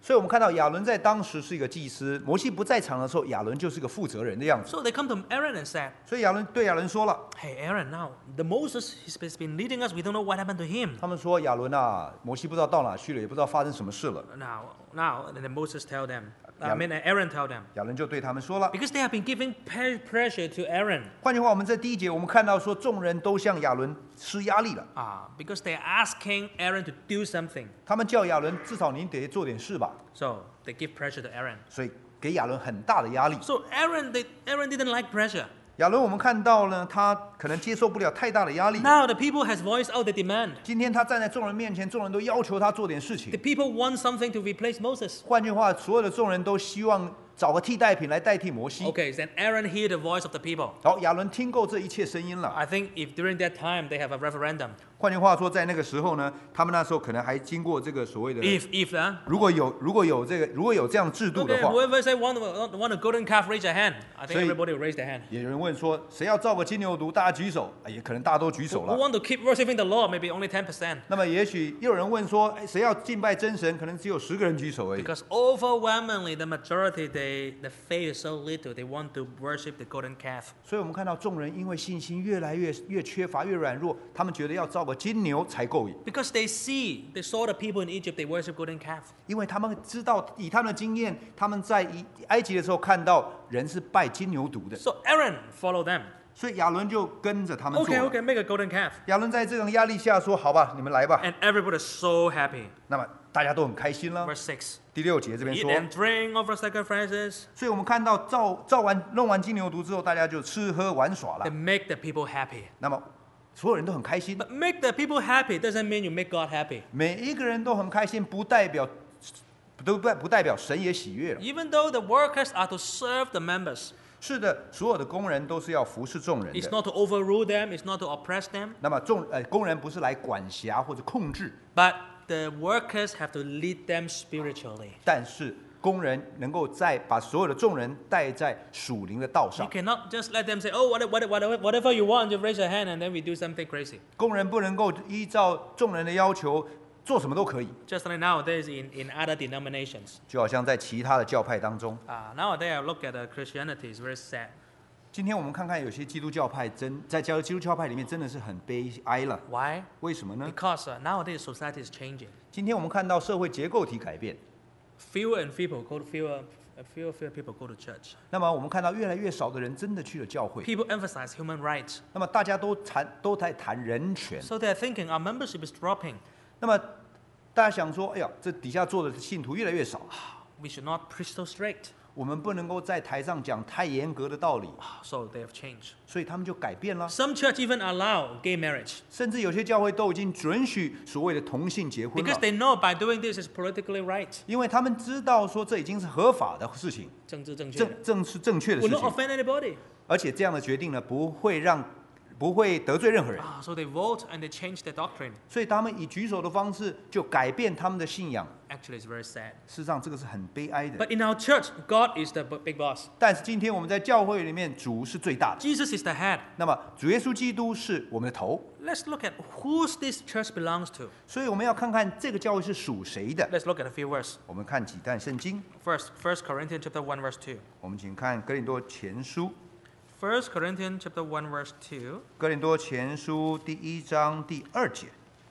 [SPEAKER 2] 所以我们看到亚伦在当时是一个祭司，摩西不在场的时候，亚伦就是个负责人的样子。
[SPEAKER 1] So they come to Aaron and said,
[SPEAKER 2] 所以亚伦对亚伦说了，
[SPEAKER 1] Hey Aaron, now the Moses he's been leading us. We don't know what happened to him.
[SPEAKER 2] 他们说亚伦啊，摩西不知道到哪去了，也不知道发生什么事了。
[SPEAKER 1] Now, now, and then Moses tell them. I mean, Aaron tell them
[SPEAKER 2] 亚伦就对他们说了，
[SPEAKER 1] because they have been giving pe- pressure to Aaron.
[SPEAKER 2] 换句话，我们在第一节我们看到说，众人都向亚伦施压力了，
[SPEAKER 1] Ah, because they are asking Aaron to do something.
[SPEAKER 2] 他们叫亚伦至少你得做点事吧，
[SPEAKER 1] So they give pressure to Aaron.
[SPEAKER 2] 所以给亚伦很大的压力。
[SPEAKER 1] So Aaron, they, Aaron didn't like pressure.
[SPEAKER 2] 亚伦我们看到呢，他可能接受不了太大的压力。
[SPEAKER 1] Now the people has voiced out the demand.
[SPEAKER 2] 今天他站在众人面前，众人都要求他做点事
[SPEAKER 1] The
[SPEAKER 2] 情。
[SPEAKER 1] people want something to replace Moses.
[SPEAKER 2] 换句话，所有的众人都希望找个替代品来代替摩西。
[SPEAKER 1] Okay, then Aaron hear the voice of the people.
[SPEAKER 2] 好，亚伦听够这一切声音了。
[SPEAKER 1] I think if during that time they have a referendum,
[SPEAKER 2] 换句话说，在那个时候呢，他们那时候可能还经过这个所谓的，
[SPEAKER 1] if if uh,
[SPEAKER 2] 如果有如果有这个如果有这样制度的
[SPEAKER 1] okay,
[SPEAKER 2] 话，
[SPEAKER 1] whoever say want want a golden calf, raise their hand. I think
[SPEAKER 2] 所以-
[SPEAKER 1] everybody will raise their hand.
[SPEAKER 2] 也有人问说，谁要造个金牛犊？大家举手，哎也可能大家都举
[SPEAKER 1] Who
[SPEAKER 2] 手
[SPEAKER 1] who
[SPEAKER 2] 了。
[SPEAKER 1] want to keep worshiping the Lord? Maybe only ten percent.
[SPEAKER 2] 那么也许又有人问说，哎谁要敬拜真神？可能只有十个人举手而已。
[SPEAKER 1] Because overwhelmingly, the majority, they the faith is so little, they want to worship the golden calf.
[SPEAKER 2] 所以我们看到众人因为信心越来越越缺乏、越软弱，他们觉得要造个金牛才够瘾，
[SPEAKER 1] Because they see, they saw the people in Egypt, they worship golden calf.
[SPEAKER 2] 因为他们知道以他们的经验，他们在以埃及的时候看到人是拜金牛犊的，
[SPEAKER 1] So Aaron followed them.
[SPEAKER 2] 所以亚伦就跟着他们做
[SPEAKER 1] Okay,
[SPEAKER 2] 了。
[SPEAKER 1] okay, make a golden calf.
[SPEAKER 2] 亚伦在这种压力下说：“好吧，你们来吧。
[SPEAKER 1] And everybody is so happy. ”
[SPEAKER 2] 那么大家都很开心了。
[SPEAKER 1] Verse six.
[SPEAKER 2] 第六节这边
[SPEAKER 1] Eat
[SPEAKER 2] 说，
[SPEAKER 1] and drink, offer sacrifices.
[SPEAKER 2] 所以我们看到造造完弄完金牛犊之后，大家就吃喝玩耍
[SPEAKER 1] They
[SPEAKER 2] 了。
[SPEAKER 1] make the people happy.
[SPEAKER 2] 那么所有人都很开心，
[SPEAKER 1] But make the people happy doesn't mean you make God happy.
[SPEAKER 2] 每一个人都很开心，不代表不不不代表神也喜悦了。
[SPEAKER 1] Even though the workers are to serve the members,
[SPEAKER 2] 是的，所有的工人都是要服侍众人
[SPEAKER 1] it's
[SPEAKER 2] 的。
[SPEAKER 1] not to overrule them, it's not to oppress them,
[SPEAKER 2] 那么众呃工人不是来管辖或者控制，
[SPEAKER 1] but the workers have to lead them spiritually.
[SPEAKER 2] 但是工人能够在把所有的众人带在属灵的道
[SPEAKER 1] You
[SPEAKER 2] 上。
[SPEAKER 1] cannot just let them say, oh, what- what- what- whatever you want, you raise your hand and then we do something crazy.
[SPEAKER 2] 工人不能够依照众人的要求做什么都可以，
[SPEAKER 1] Just like nowadays in, in other denominations.
[SPEAKER 2] 就好像在其他的教派当中。
[SPEAKER 1] Uh, nowadays I look at uh, Christianity, it's very sad.
[SPEAKER 2] 今天我们看看有些基督教派真在教基督教派里面真的是很悲哀了。
[SPEAKER 1] Why?
[SPEAKER 2] 为什么呢？
[SPEAKER 1] Because uh, nowadays society is changing.
[SPEAKER 2] 今天我们看到社会结构体改变，
[SPEAKER 1] Fewer and people go to fewer, uh, fewer fewer people go to church.
[SPEAKER 2] 那么我们看到越来越少的人真的去了教会。
[SPEAKER 1] People emphasize human rights.
[SPEAKER 2] 那么大家都谈都在谈人权。
[SPEAKER 1] So they're thinking our membership is dropping.
[SPEAKER 2] 那么大家想说，哎呀，这底下坐的信徒越来越少，
[SPEAKER 1] We should not preach so strict.
[SPEAKER 2] 我们不能够在台上讲太严格的道理，
[SPEAKER 1] So they have changed.
[SPEAKER 2] 所以他们就改变了。
[SPEAKER 1] Some church even allow gay marriage
[SPEAKER 2] 甚至有些教会都已经准许所谓的同性结婚
[SPEAKER 1] because
[SPEAKER 2] 了，
[SPEAKER 1] they know by doing this is politically right.
[SPEAKER 2] 因为他们知道说这已经是合法的事情，
[SPEAKER 1] 政治正确。
[SPEAKER 2] 正正是正确的
[SPEAKER 1] Will
[SPEAKER 2] 事
[SPEAKER 1] not
[SPEAKER 2] 情，
[SPEAKER 1] offend anybody.
[SPEAKER 2] 而且这样的决定呢，不会让不会得罪任何人，
[SPEAKER 1] Ah, so they vote and they change their doctrine.
[SPEAKER 2] 所以他们以举手的方式就改变他们的信仰。
[SPEAKER 1] Actually, it's very sad.
[SPEAKER 2] 事实上，这个是很悲哀的。
[SPEAKER 1] But in our church, God is the b- big boss.
[SPEAKER 2] 但是今天我们在教会里面，主是最大的。
[SPEAKER 1] Jesus is the head.
[SPEAKER 2] 那么主耶稣基督是我们的头，
[SPEAKER 1] Let's look at who this church belongs to.
[SPEAKER 2] 所以我们要看看这个教会是属谁的。
[SPEAKER 1] Let's look at a few verses.
[SPEAKER 2] 我们看几段圣经，
[SPEAKER 1] First, First Corinthians chapter one verse two.
[SPEAKER 2] 我们请看哥林多前书，
[SPEAKER 1] First Corinthians chapter one verse two.
[SPEAKER 2] 哥林多前书第一章第二节。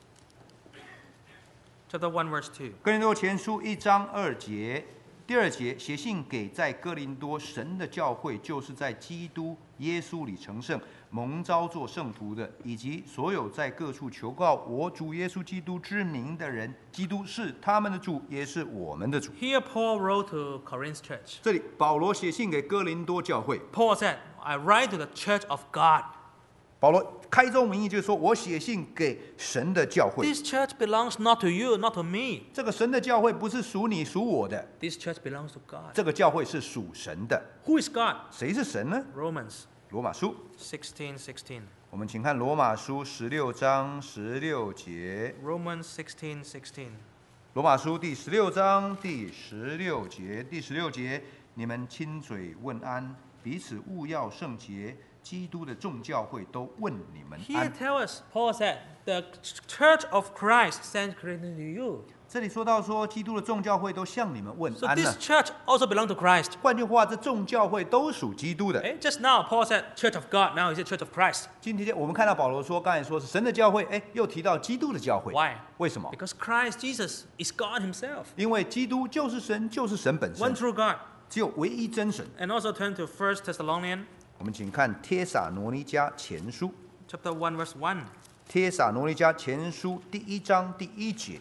[SPEAKER 1] Chapter one verse two.
[SPEAKER 2] 哥林多前书一章二节，第二节写信给在哥林多神的教会，就是在基督耶稣里成圣、蒙召做圣徒的，以及所有在各处求告我主耶稣基督之名的人。基督是他们的主，也是我们的主。
[SPEAKER 1] Here Paul wrote to Corinth church.
[SPEAKER 2] 这里保罗写信给哥林多教会，
[SPEAKER 1] Paul said, I write to the church of God.
[SPEAKER 2] 保罗开宗明义就是说，我写信给神的教会。
[SPEAKER 1] This church belongs not to you, not to me.
[SPEAKER 2] 这个神的教会不是属你属我的，
[SPEAKER 1] This church belongs to God.
[SPEAKER 2] 这个教会是属神的。
[SPEAKER 1] Who is God?
[SPEAKER 2] 谁是神呢？
[SPEAKER 1] Romans
[SPEAKER 2] 罗马书，
[SPEAKER 1] sixteen sixteen.
[SPEAKER 2] 我们请看罗马书十六章十六节。
[SPEAKER 1] Romans sixteen sixteen.
[SPEAKER 2] 罗马书第十六章第十六节，第十六节，你们亲嘴问安，彼此务要圣洁。基督的众教会都问你们
[SPEAKER 1] Here
[SPEAKER 2] 安。
[SPEAKER 1] tell us, Paul said, the church of Christ sends greeting to you.
[SPEAKER 2] 这里说到说，基督的众教会都向你们问
[SPEAKER 1] So
[SPEAKER 2] 安
[SPEAKER 1] this
[SPEAKER 2] 了。
[SPEAKER 1] church also belongs to Christ.
[SPEAKER 2] 换句话，这众教会都属基督的。
[SPEAKER 1] Eh, Just now, Paul said church of God. Now he said church of Christ.
[SPEAKER 2] 今天我们看到保罗说，刚才说是神的教会，哎，又提到基督的教会。
[SPEAKER 1] Why?
[SPEAKER 2] 为什么？
[SPEAKER 1] Because Christ Jesus is God himself.
[SPEAKER 2] 因为基督就是神，就是神本
[SPEAKER 1] One
[SPEAKER 2] 身，
[SPEAKER 1] true God.
[SPEAKER 2] 只有唯一真神。
[SPEAKER 1] And also turn to First Thessalonians
[SPEAKER 2] 我们请看帖撒罗尼迦前书，
[SPEAKER 1] chapter one, verse one.
[SPEAKER 2] 帖撒罗尼迦前书第一章第一节。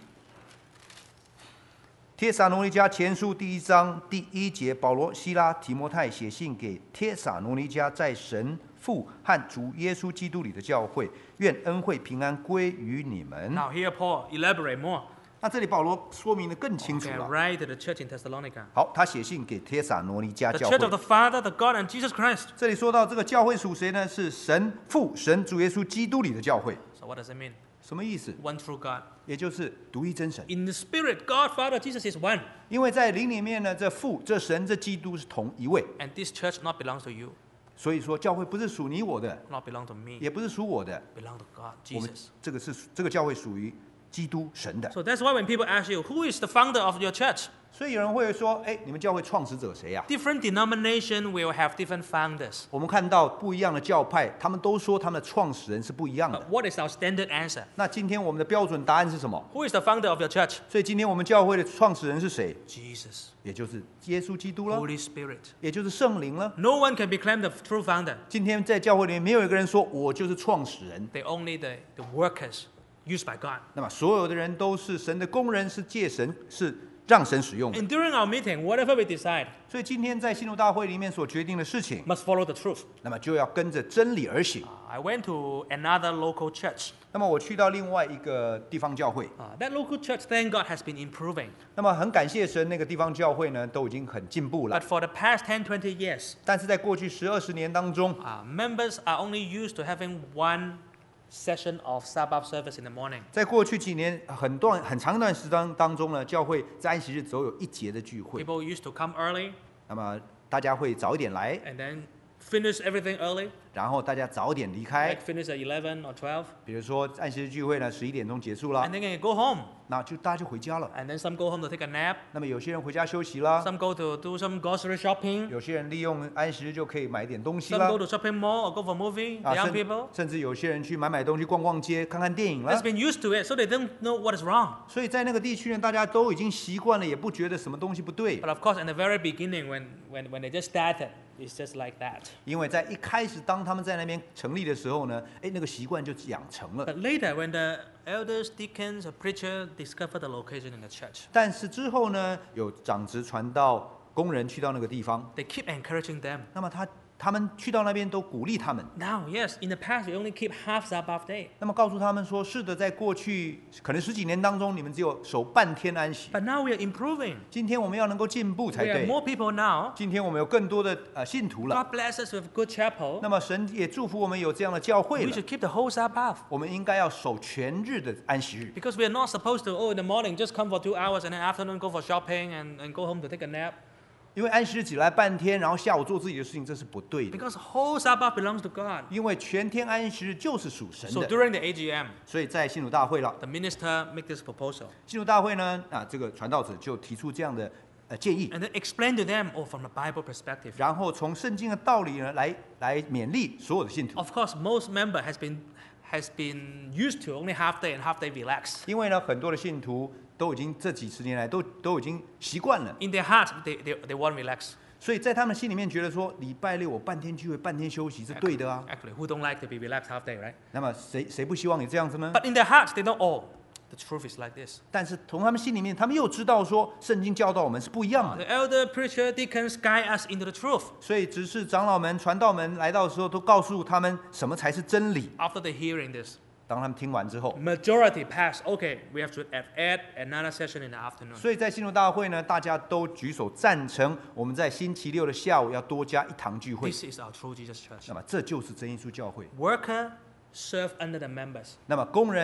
[SPEAKER 2] 帖撒罗尼迦前书第一章第一节，保罗、希拉、提摩太写信给帖撒罗尼迦在神父和主耶稣基督里的教会，愿恩惠平安归于你们。
[SPEAKER 1] Now here Paul elaborate more.
[SPEAKER 2] 那这里保罗说明的更清楚
[SPEAKER 1] Okay,
[SPEAKER 2] 了。
[SPEAKER 1] write to the church in Thessalonica.
[SPEAKER 2] 好，他写信给帖撒罗尼迦
[SPEAKER 1] The
[SPEAKER 2] 教
[SPEAKER 1] church of
[SPEAKER 2] 会。
[SPEAKER 1] the Father, the God, and Jesus Christ.
[SPEAKER 2] 这里说到这个教会属谁呢？是神父、神主耶稣基督里的教会。
[SPEAKER 1] So what does it mean?
[SPEAKER 2] 什么意思？
[SPEAKER 1] One true God.
[SPEAKER 2] 也就是独一真神。
[SPEAKER 1] In the Spirit, God, Father, Jesus is one.
[SPEAKER 2] 因为在灵里面呢，这父、这神、这基督是同一位，
[SPEAKER 1] And this church not belongs to you,
[SPEAKER 2] 所以说教会不是属你我的，
[SPEAKER 1] not belong to me,
[SPEAKER 2] 也不是属我的，
[SPEAKER 1] belong to God,
[SPEAKER 2] 我们
[SPEAKER 1] Jesus.
[SPEAKER 2] 这个是这个教会属于基督神的。
[SPEAKER 1] So that's why when people ask you, who is the founder of your church?
[SPEAKER 2] 所以有人会说，哎，你们教会创始者谁呀、
[SPEAKER 1] Different denomination will have different founders.
[SPEAKER 2] 我们看到不一样的教派，他们都说他们的创始人是不一样
[SPEAKER 1] But
[SPEAKER 2] 的。
[SPEAKER 1] what is our standard answer?
[SPEAKER 2] 那今天我们的标准答案是什么？
[SPEAKER 1] Who is the founder of your church?
[SPEAKER 2] 所以今天我们教会的创始人是谁？
[SPEAKER 1] Jesus,
[SPEAKER 2] 也就是耶稣基督了，
[SPEAKER 1] Holy Spirit.
[SPEAKER 2] 也就是圣灵了。
[SPEAKER 1] No one can be claimed the true founder.
[SPEAKER 2] 今天在教会里面，没有一个人说我就是创始人。
[SPEAKER 1] They only the, the workers used by God.
[SPEAKER 2] 那么所有的人都是神的工人，是借神，是让神使用的。
[SPEAKER 1] And during our meeting, whatever we decide
[SPEAKER 2] 所以今天在信徒大会里面所决定的事情，
[SPEAKER 1] must follow the truth.
[SPEAKER 2] 那么就要跟着真理而行。
[SPEAKER 1] I went to another local church.
[SPEAKER 2] 那么我去到另外一个地方教会，
[SPEAKER 1] Uh, that local church, thank God, has been improving.
[SPEAKER 2] 那么很感谢神，那个地方教会呢都已经很进步了
[SPEAKER 1] But。for the past ten, twenty years,
[SPEAKER 2] 但是在过去十二十年当中，
[SPEAKER 1] uh, members are only used to having one session of Sabbath service in the morning.
[SPEAKER 2] 在过去几年很段很长一段时间当中呢，教会在安息日只有一节的聚会。
[SPEAKER 1] People used to come early
[SPEAKER 2] 那么大家会早一点来，
[SPEAKER 1] and then finish everything early,
[SPEAKER 2] 然后大家早点离开
[SPEAKER 1] like。finish at eleven or twelve,
[SPEAKER 2] 比如说安息日聚会呢，十一点钟结束了
[SPEAKER 1] and，then they go home.
[SPEAKER 2] 那就大家就回家了。
[SPEAKER 1] And then some go home to take a nap,
[SPEAKER 2] 那么有些人回家休息啦，
[SPEAKER 1] some go to do some grocery shopping,
[SPEAKER 2] 有些人利用安息日就可以买点东西
[SPEAKER 1] some
[SPEAKER 2] 啦
[SPEAKER 1] go，to shopping mall or go for movie, the
[SPEAKER 2] 啊，
[SPEAKER 1] young
[SPEAKER 2] 甚
[SPEAKER 1] people.
[SPEAKER 2] 甚至有些人去买买东西、逛逛街、看看电影了
[SPEAKER 1] That's。been used to it, so they don't know what is wrong.
[SPEAKER 2] 所以在那个地区呢，大家都已经习惯了，也不觉得什么东西不对
[SPEAKER 1] But。of course, in the very beginning, when, when, when they just started, it's just like that.
[SPEAKER 2] 因为在一开始，当他们在那边成立的时候呢，哎，那个习惯就养成了。
[SPEAKER 1] But later, when the elders, deacons, or preacher discover the location in the church,
[SPEAKER 2] 但是之后呢，有长职传道工人去到那个地方，
[SPEAKER 1] they keep encouraging them.
[SPEAKER 2] 那么他他们去到那边都鼓励他们，
[SPEAKER 1] Now, yes, in the past, we only keep half Sabbath day.
[SPEAKER 2] 那么告诉他们说，是的，在过去可能十几年当中，你们只有守半天安息。
[SPEAKER 1] But now we are improving.
[SPEAKER 2] 今天我们要能够进步
[SPEAKER 1] We
[SPEAKER 2] 才
[SPEAKER 1] have
[SPEAKER 2] 对。
[SPEAKER 1] more people now.
[SPEAKER 2] 今天我们有更多的呃信徒了，
[SPEAKER 1] God bless us with good chapel.
[SPEAKER 2] 那么神也祝福我们有这样的教会
[SPEAKER 1] We
[SPEAKER 2] 了。
[SPEAKER 1] should keep the whole Sabbath.
[SPEAKER 2] 我们应该要守全日的安息日，
[SPEAKER 1] Because we are not supposed to, oh, in the morning, just come for two hours and then afternoon go for shopping and, and go home to take a nap.
[SPEAKER 2] 因为安息日起来半天，然后下午做自己的事情，这是不对的。
[SPEAKER 1] Because whole Sabbath belongs to God.
[SPEAKER 2] 因为全天安息日就是属神
[SPEAKER 1] So
[SPEAKER 2] 的，
[SPEAKER 1] during the A G M,
[SPEAKER 2] 所以在信徒大会了，
[SPEAKER 1] the minister make this proposal
[SPEAKER 2] 信徒大会呢，啊，这个传道者就提出这样的呃建议，
[SPEAKER 1] and then explain to them, oh, from the Bible perspective.
[SPEAKER 2] 然后从圣经的道理呢来来勉励所有的信徒。
[SPEAKER 1] Of course, most member has been has been used to only half day and half day relax.
[SPEAKER 2] 因为呢，很多的信徒都已经这几十年来都都已经习惯了，
[SPEAKER 1] In their heart, they, they, they want relax.
[SPEAKER 2] 所以在他们心里面觉得说，礼拜六我半天聚会，半天休息是对的啊。
[SPEAKER 1] Actually, who don't like to be relaxed half day, right?
[SPEAKER 2] 那么谁谁不希望你这样子呢？
[SPEAKER 1] But in their hearts, they know, oh, the truth is like this.
[SPEAKER 2] 但是从他们心里面，他们又知道说，圣经教导我们是不一样
[SPEAKER 1] The
[SPEAKER 2] 的。
[SPEAKER 1] elder, preacher, deacons guide us into the truth.
[SPEAKER 2] 所以，只是长老们、传道们来到的时候，都告诉他们什么才是真理。
[SPEAKER 1] After they hearing this,
[SPEAKER 2] 当他们听完之后，
[SPEAKER 1] majority pass. Okay, we have to have add another session in the afternoon.
[SPEAKER 2] 所以在信徒大会呢，大家都举手赞成，我们在星期六的下午要多加一堂聚会。
[SPEAKER 1] This is our true Jesus church.
[SPEAKER 2] 那么，这就是真耶稣教会。
[SPEAKER 1] Worker serve under the members.
[SPEAKER 2] 那么，工人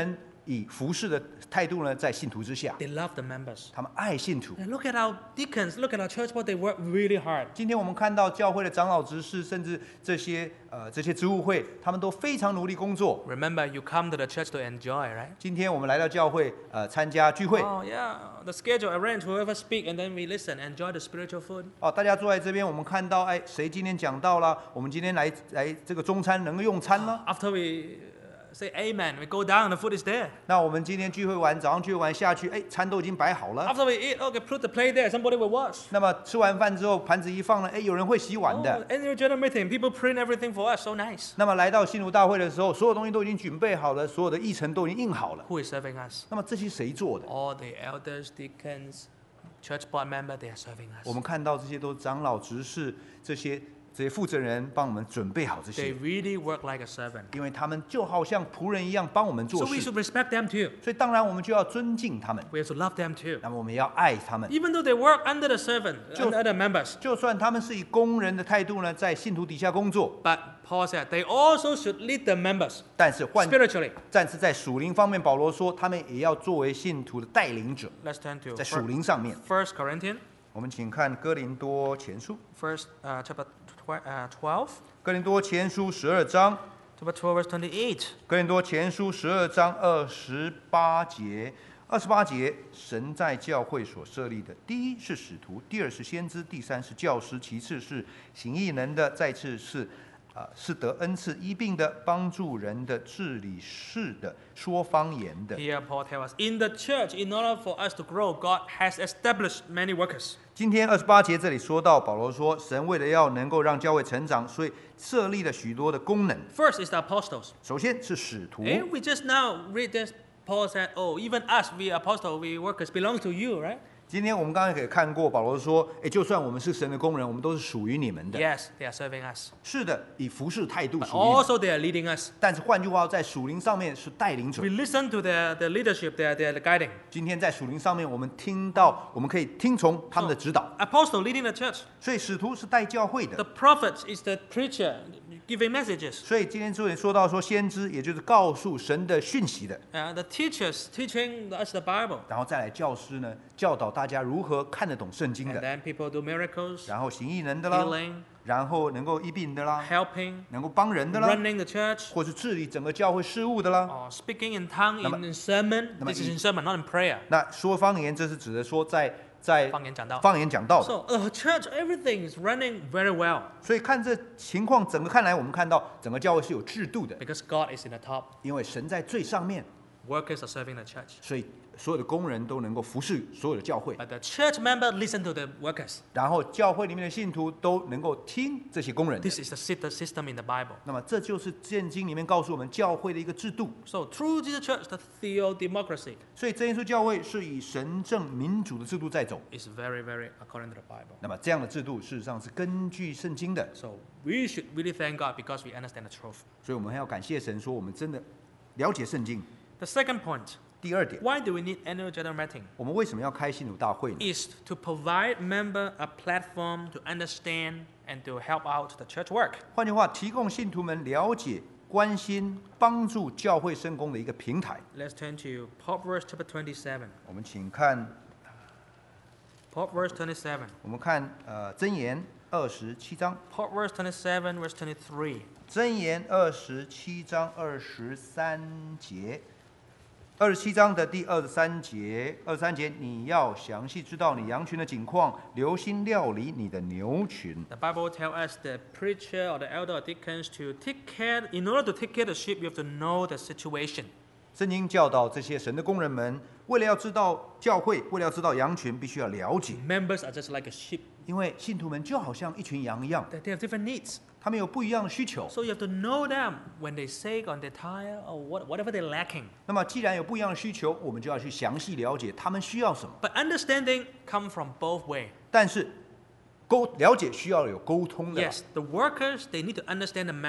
[SPEAKER 2] 以服侍的态度呢，在信徒之下，
[SPEAKER 1] They love the members.
[SPEAKER 2] 他们爱信徒。
[SPEAKER 1] And look at our deacons, look at our church board, they work really hard.
[SPEAKER 2] 今天我们看到教会的长老执事，甚至这些呃这些职务会，他们都非常努力工作。
[SPEAKER 1] Remember, you come to the church to enjoy, right?
[SPEAKER 2] 今天我们来到教会，呃，参加聚会。
[SPEAKER 1] Oh, yeah. The schedule arranged, whoever speak, and then we listen, enjoy the spiritual food.
[SPEAKER 2] 哦，大家坐在这边，我们看到，哎，谁今天讲到了？我们今天来来这个中餐能够用餐了。
[SPEAKER 1] After we say amen, we go down, the food is there.
[SPEAKER 2] 那我们今天聚会完，早上聚会完下去，哎，餐都已经摆好了。
[SPEAKER 1] After we eat, okay, put the plate there, somebody will wash.
[SPEAKER 2] 那么吃完饭之后，盘子一放了，哎，有人会洗碗
[SPEAKER 1] Oh,
[SPEAKER 2] 的。
[SPEAKER 1] annual general meeting, people print everything for us, so nice.
[SPEAKER 2] 那么来到信徒大会的时候，所有东西都已经准备好了，所有的议程都已经印好了。
[SPEAKER 1] Who is serving us?
[SPEAKER 2] 那么这些谁做的？
[SPEAKER 1] All the elders, deacons, church board member, they are serving
[SPEAKER 2] 我
[SPEAKER 1] us.
[SPEAKER 2] 们看到这些都是长老、执事这些这些负责人帮我们准备好这
[SPEAKER 1] They
[SPEAKER 2] 些，
[SPEAKER 1] really work like a servant.
[SPEAKER 2] 因为他们就好像仆人一样帮我们
[SPEAKER 1] So
[SPEAKER 2] 做
[SPEAKER 1] we
[SPEAKER 2] 事，
[SPEAKER 1] should respect them too.
[SPEAKER 2] 所以当然我们就要尊敬他们，
[SPEAKER 1] We have to love them too.
[SPEAKER 2] 那么我们也要爱他们。
[SPEAKER 1] Even though they work under the servant,
[SPEAKER 2] Jo-
[SPEAKER 1] under the members.
[SPEAKER 2] 就算他们是以工人的态度呢，在信徒底下工作，
[SPEAKER 1] But Paul said they also should lead the members
[SPEAKER 2] 但是换
[SPEAKER 1] spiritually.
[SPEAKER 2] 但是在属灵方面，保罗说他们也要作为信徒的带领者，
[SPEAKER 1] Let's turn to
[SPEAKER 2] 在属灵上面。
[SPEAKER 1] First Corinthians,
[SPEAKER 2] 我们请看哥林多前书，
[SPEAKER 1] first uh, chapter tw- uh, twelve,
[SPEAKER 2] 哥林多前书十二章，
[SPEAKER 1] chapter twelve, verse twenty-eight.
[SPEAKER 2] 哥林多前书十二章二十八节，二十八节，神在教会所设立的，第一是使徒，第二是先知，第三是教师，其次是行异能的，再次是啊、呃、是得恩赐医病的，帮助人的，治理事的，说方言的。
[SPEAKER 1] Here Paul tells us, in the church, in order for us to grow, God has established many workers.
[SPEAKER 2] 今天二十八节这里说到，保罗说，神为了要能够让教会成长，所以设立了许多的功能。
[SPEAKER 1] First is the apostles.
[SPEAKER 2] 首先是使徒，
[SPEAKER 1] Eh, we just now read this. Paul said, oh, even us, we apostles, we workers, belongs to you, right?
[SPEAKER 2] 今天我们刚才可以看过，保罗说，哎，就算我们是神的工人，我们都是属于你们的。
[SPEAKER 1] Yes, they are serving us.
[SPEAKER 2] 是的，以服侍态度
[SPEAKER 1] But
[SPEAKER 2] 属于你们。
[SPEAKER 1] also they are leading us.
[SPEAKER 2] 但是换句话，在属灵上面是带领者
[SPEAKER 1] We。listen to their, their leadership, their, their guiding.
[SPEAKER 2] 今天在属灵上面，我们听到，我们可以听从他们的指导。
[SPEAKER 1] Apostle leading the church.
[SPEAKER 2] 所以使徒是带教会
[SPEAKER 1] The
[SPEAKER 2] 的。
[SPEAKER 1] prophet is the preacher giving messages.
[SPEAKER 2] 所以今天这里说到说先知，也就是告诉神的讯息的。
[SPEAKER 1] Uh, the teachers teaching us the Bible.
[SPEAKER 2] 然后再来教师呢，教导大家如何看得懂圣经
[SPEAKER 1] And
[SPEAKER 2] 的，
[SPEAKER 1] then people do miracles,
[SPEAKER 2] 然后行异能的啦，
[SPEAKER 1] healing,
[SPEAKER 2] 然后能够医病的啦，
[SPEAKER 1] helping,
[SPEAKER 2] 能够帮人的啦，
[SPEAKER 1] running the church,
[SPEAKER 2] 或是治理整个教会事务的啦。
[SPEAKER 1] or speaking in tongue
[SPEAKER 2] 那么-
[SPEAKER 1] in, in sermon.
[SPEAKER 2] 那么-
[SPEAKER 1] This is in sermon, not in prayer.
[SPEAKER 2] 那说方言，这是指的说在在
[SPEAKER 1] 方言讲道。
[SPEAKER 2] 方言讲道的。
[SPEAKER 1] So the church, everything is running very well
[SPEAKER 2] 所以看这情况，整个看来，我们看到整个教会是有制度的，
[SPEAKER 1] because God is in the top.
[SPEAKER 2] 因为神在最上面，
[SPEAKER 1] Workers are serving the church.
[SPEAKER 2] 所以所有的工人都能够服侍所有的教会，
[SPEAKER 1] But the church member listen to the workers.
[SPEAKER 2] 然后教会里面的信徒都能够听这些工人的。
[SPEAKER 1] This is the sy- the system in the Bible.
[SPEAKER 2] 那么这就是圣经里面告诉我们教会的一个制度。
[SPEAKER 1] So through this church, the theo-democracy
[SPEAKER 2] 所以真耶稣教会是以神政民主的制度在走。
[SPEAKER 1] is very, very according to the Bible.
[SPEAKER 2] 那么这样的制度事实上是根据圣经的，
[SPEAKER 1] So we should really thank God because we understand the truth.
[SPEAKER 2] 所以我们还要感谢神，说我们真的了解圣经。
[SPEAKER 1] The second point,
[SPEAKER 2] 第二点，
[SPEAKER 1] why do we need annual general meeting?
[SPEAKER 2] 我们为什么要开信徒大会呢？
[SPEAKER 1] Is to provide member a platform to understand and to help out the church work.
[SPEAKER 2] 换句话，提供信徒们了解、关心、帮助教会圣工的一个平台。
[SPEAKER 1] Let's turn to Proverbs chapter twenty-seven.
[SPEAKER 2] 我们请看，
[SPEAKER 1] Proverbs twenty-seven.
[SPEAKER 2] 我们看呃箴言二十七章，
[SPEAKER 1] Proverbs twenty-seven, verse twenty-three.
[SPEAKER 2] 箴言二十七章二十三节。二十七章的第二十三节，二十三节，你要详细知道你羊群的景况，留心料理你的牛群。
[SPEAKER 1] The Bible tells us the preacher or the elder or deacons to take care, in order to take care of the sheep, you have to know the situation.
[SPEAKER 2] 圣经教导这些神的工人们，为了要知道教会，为了要知道羊群，必须要了解，
[SPEAKER 1] Members are just like a sheep.
[SPEAKER 2] 因为信徒们就好像一群羊一样，
[SPEAKER 1] They they have different needs.
[SPEAKER 2] 他们有不一样的需求。
[SPEAKER 1] So you have to know them when they sick or they're tired or what, whatever they're lacking.
[SPEAKER 2] 那么既然有不一样的需求，我们就要去详细了解他们需要什么。
[SPEAKER 1] But understanding comes from both ways.
[SPEAKER 2] 但是沟了解需要有沟通的。
[SPEAKER 1] Yes, the workers, they need to understand the member.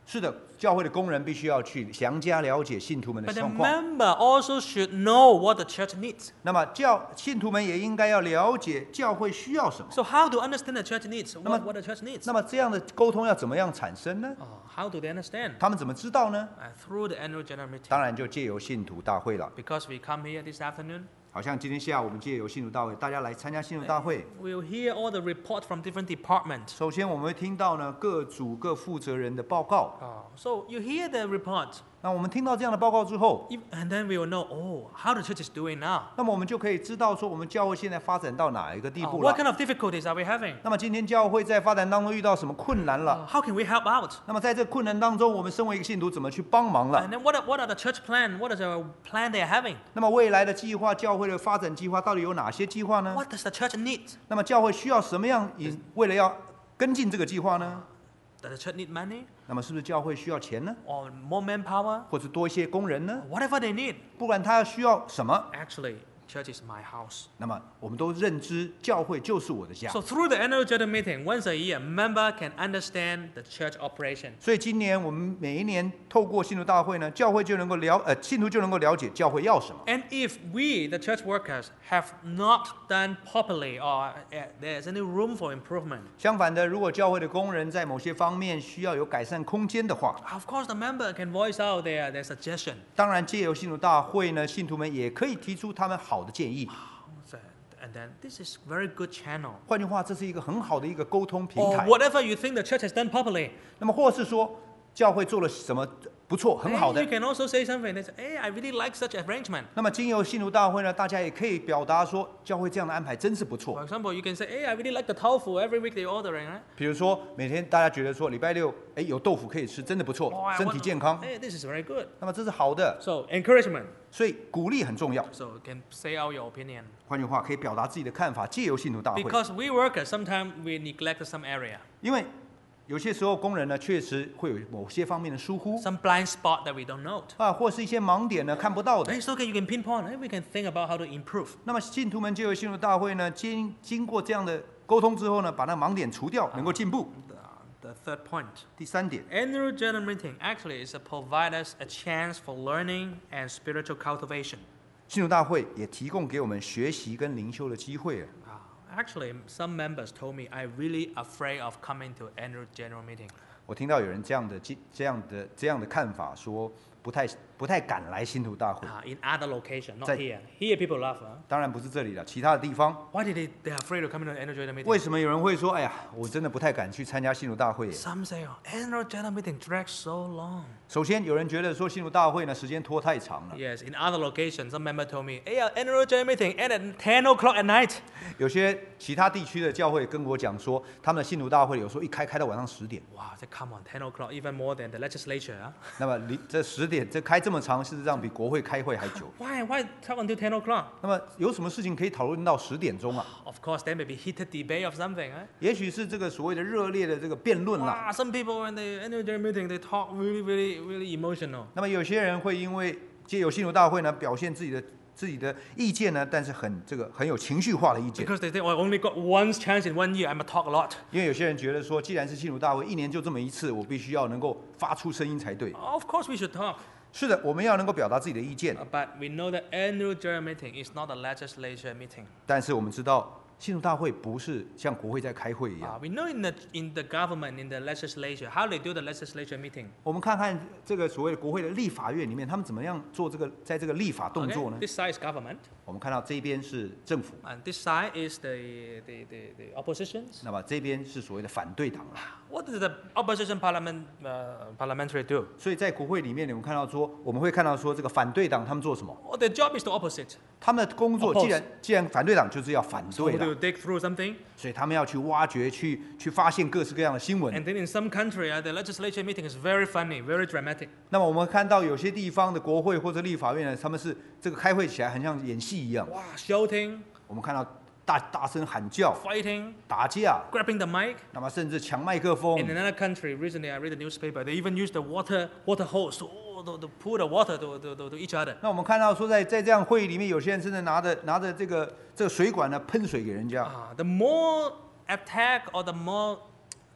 [SPEAKER 2] 是的，教会的工人必须要去详加了解信徒们的
[SPEAKER 1] But the
[SPEAKER 2] 状况。
[SPEAKER 1] member also should know what the church needs.
[SPEAKER 2] 那么教信徒们也应该要了解教会需要什么。
[SPEAKER 1] So how to understand the church needs? What, what the church needs?
[SPEAKER 2] 那么这样的沟通要怎么样产生呢？
[SPEAKER 1] Oh, how do they understand?
[SPEAKER 2] 他们怎么知道呢？
[SPEAKER 1] Uh, through the annual general meeting.
[SPEAKER 2] 当然就借由信徒大会了。
[SPEAKER 1] Because we come here this afternoon,
[SPEAKER 2] 好像今天下午我们借由信徒大会，大家来参加信徒大会。
[SPEAKER 1] we'll hear all the report from different departments.
[SPEAKER 2] 首先我们会听到呢各组各负责人的报告。
[SPEAKER 1] Oh, so you hear the report,
[SPEAKER 2] 那我们听到这样的报告之后，
[SPEAKER 1] if- and then we will know, oh, how the church is doing now.
[SPEAKER 2] 那么我们就可以知道说我们教会现在发展到哪一个地
[SPEAKER 1] Oh,
[SPEAKER 2] 步
[SPEAKER 1] what
[SPEAKER 2] 了。
[SPEAKER 1] kind of difficulties are we having?
[SPEAKER 2] 那么今天教会在发展当中遇到什么困难了？
[SPEAKER 1] Uh, how can we help out?
[SPEAKER 2] 那么在这困难当中，我们身为一个信徒怎么去帮忙了？
[SPEAKER 1] And then what are, what are the church plan? What is the plan they are having?
[SPEAKER 2] 那么未来的计划，教会的发展计划到底有哪些计划呢？
[SPEAKER 1] What does the church need?
[SPEAKER 2] 那么教会需要什么样引？为了要跟进这个计划呢？
[SPEAKER 1] Does the church need money
[SPEAKER 2] 那么是不是教会需要钱呢？
[SPEAKER 1] or more manpower?
[SPEAKER 2] 或者多一些工人呢？
[SPEAKER 1] Whatever they need.
[SPEAKER 2] 不管他需要什么，
[SPEAKER 1] Actually, church is my house.
[SPEAKER 2] 那么我们都认知教会就是我的家。
[SPEAKER 1] So through the annual general meeting, once a year, member can understand the church operation.
[SPEAKER 2] 所以今年我们每一年透过信徒大会呢，教会就能够了呃，信徒就能够了解教会要什么。
[SPEAKER 1] And if we, the church workers, have not done properly or uh, there's any room for improvement,
[SPEAKER 2] 相反的，如果教会的工人在某些方面需要有改善空间的话，
[SPEAKER 1] of course the member can voice out their, their suggestion.
[SPEAKER 2] 当然借由信徒大会呢，信徒们也可以提出他们好的建议。
[SPEAKER 1] So- And then this is very good channel.
[SPEAKER 2] 换句话，这是一个很好的一个沟通平
[SPEAKER 1] Or
[SPEAKER 2] 台。
[SPEAKER 1] whatever you think the church has done properly.
[SPEAKER 2] 那么或是说教会做了什么不错、很好
[SPEAKER 1] And
[SPEAKER 2] 的
[SPEAKER 1] you，can also say something that, hey, I really like such arrangement.
[SPEAKER 2] 那么经由信徒大会呢，大家也可以表达说，教会这样的安排真是不
[SPEAKER 1] For
[SPEAKER 2] 错。
[SPEAKER 1] example, you can say, hey, I really like the tofu every week they're ordering, right?
[SPEAKER 2] 比如说每天大家觉得说礼拜六，哎，有豆腐可以吃，真的不
[SPEAKER 1] Oh,
[SPEAKER 2] 错，
[SPEAKER 1] I
[SPEAKER 2] 身
[SPEAKER 1] want-
[SPEAKER 2] 体健康。
[SPEAKER 1] Hey, this is very good.
[SPEAKER 2] 那么这是好的，
[SPEAKER 1] So encouragement.
[SPEAKER 2] 所以鼓励很重要。
[SPEAKER 1] So you can say out your opinion.
[SPEAKER 2] 换句话，可以表达自己的看法，借由信徒大会。
[SPEAKER 1] Because we workers, sometimes we neglect some area.
[SPEAKER 2] 因为有些时候工人呢，确实会有某些方面的疏忽
[SPEAKER 1] Some blind spot that we don't note.
[SPEAKER 2] 啊，或是一些盲点呢看不到的。
[SPEAKER 1] It's okay, you can pinpoint. Hey, we can think about how to improve.
[SPEAKER 2] 那么信徒们借由信徒大会呢，经经过这样的沟通之后呢，把那盲点除掉，能够进步。
[SPEAKER 1] The, the third point.
[SPEAKER 2] 第三点，
[SPEAKER 1] Annual general meeting actually is to provide us a chance for learning and spiritual cultivation.
[SPEAKER 2] 信徒大会也提供给我们学习跟灵修的机会。
[SPEAKER 1] Uh, actually, some members told me I'm really afraid of coming to annual general meeting.
[SPEAKER 2] 我听到有人这样的这样的这样的看法，说不太不太敢来信徒大会。
[SPEAKER 1] Uh, in other location, not
[SPEAKER 2] 在-
[SPEAKER 1] here. Here people laugh. Huh?
[SPEAKER 2] 当然不是这里了，其他的地方，
[SPEAKER 1] Why did they they are afraid of coming to annual general meeting?
[SPEAKER 2] 为什么有人会说，哎呀，我真的不太敢去参加信徒大会耶？
[SPEAKER 1] Some say, oh, annual general meeting drags so long.
[SPEAKER 2] 首先，有人觉得说信徒大会呢时间拖太长了，
[SPEAKER 1] Yes, in other locations, some member told me, hey, our annual general meeting end at ten o'clock at night.
[SPEAKER 2] 有些其他地区的教会跟我讲说，他们的信徒大会有时候一开开到晚上十点。
[SPEAKER 1] Wow, they come on, ten o'clock, even more than the legislature. Huh?
[SPEAKER 2] 那么离这十点这开这么长，事实上比国会开会还久。
[SPEAKER 1] Why, why talk until ten o'clock?
[SPEAKER 2] 那么有什么事情可以讨论到十点钟啊？
[SPEAKER 1] Of course, there may be heated debate of something. Huh?
[SPEAKER 2] 也许是这个所谓的热烈的这个辩论啦。
[SPEAKER 1] Wow, some people in the annual general meeting, they talk really, really, really emotional.
[SPEAKER 2] 那么有些人会因为借由信徒大会呢，表现自己的自己的意见呢，但是很这个很有情绪化的意见。
[SPEAKER 1] Because they think, oh, I only got one chance in one year, I'm going to talk a lot.
[SPEAKER 2] 因为有些人觉得说，既然是信徒大会，一年就这么一次，我必须要能够发出声音才对。
[SPEAKER 1] Of course, we should talk.
[SPEAKER 2] 是的，我们要能够表达自己的意见，
[SPEAKER 1] Uh, But we know that annual general meeting is not a legislature meeting.
[SPEAKER 2] 但是我们知道。信徒大会不是像国会在开会一
[SPEAKER 1] Uh,
[SPEAKER 2] 样。
[SPEAKER 1] we know in the in the government, in the legislature, how they do the legislature meeting.
[SPEAKER 2] 我们看看这个所谓的国会的立法院里面，他们怎么样做这个在这个立法动
[SPEAKER 1] Okay?
[SPEAKER 2] 作呢？
[SPEAKER 1] This side is government,
[SPEAKER 2] 我们看到这边是政府，
[SPEAKER 1] and this side is the the, the, the oppositions.
[SPEAKER 2] 那么这边是所谓的反对党了。
[SPEAKER 1] What does the opposition parliament uh, parliamentary do?
[SPEAKER 2] 所以在国会里面，我们看到说，我们会看到说，这个反对党他们做什么？
[SPEAKER 1] Well, their job is to opposite.
[SPEAKER 2] 他们的工作
[SPEAKER 1] Oppose
[SPEAKER 2] 既然既然反对党就是要反
[SPEAKER 1] So
[SPEAKER 2] 对
[SPEAKER 1] they
[SPEAKER 2] 了，
[SPEAKER 1] will dig through something,
[SPEAKER 2] 所以他们要去挖掘、去去发现各式各样的新闻。
[SPEAKER 1] and then in some country, uh, the legislature meeting is very funny, very dramatic.
[SPEAKER 2] 那么我们看到有些地方的国会或者立法院呢，他们是这个开会起来很像演戏一样。
[SPEAKER 1] Wow, shouting,
[SPEAKER 2] 我们看到大大声喊叫、
[SPEAKER 1] fighting,
[SPEAKER 2] 打架，
[SPEAKER 1] grabbing the mic.
[SPEAKER 2] 那么甚至抢麦克风
[SPEAKER 1] In。another country, recently I read the newspaper, they even use the water water hose to, to, to pour the water to, to, to, to each other.
[SPEAKER 2] 那我们看到说在，在这样会议里面，有些人真的拿着拿着这个这个水管呢喷水给人家。
[SPEAKER 1] Uh, the more attack or the more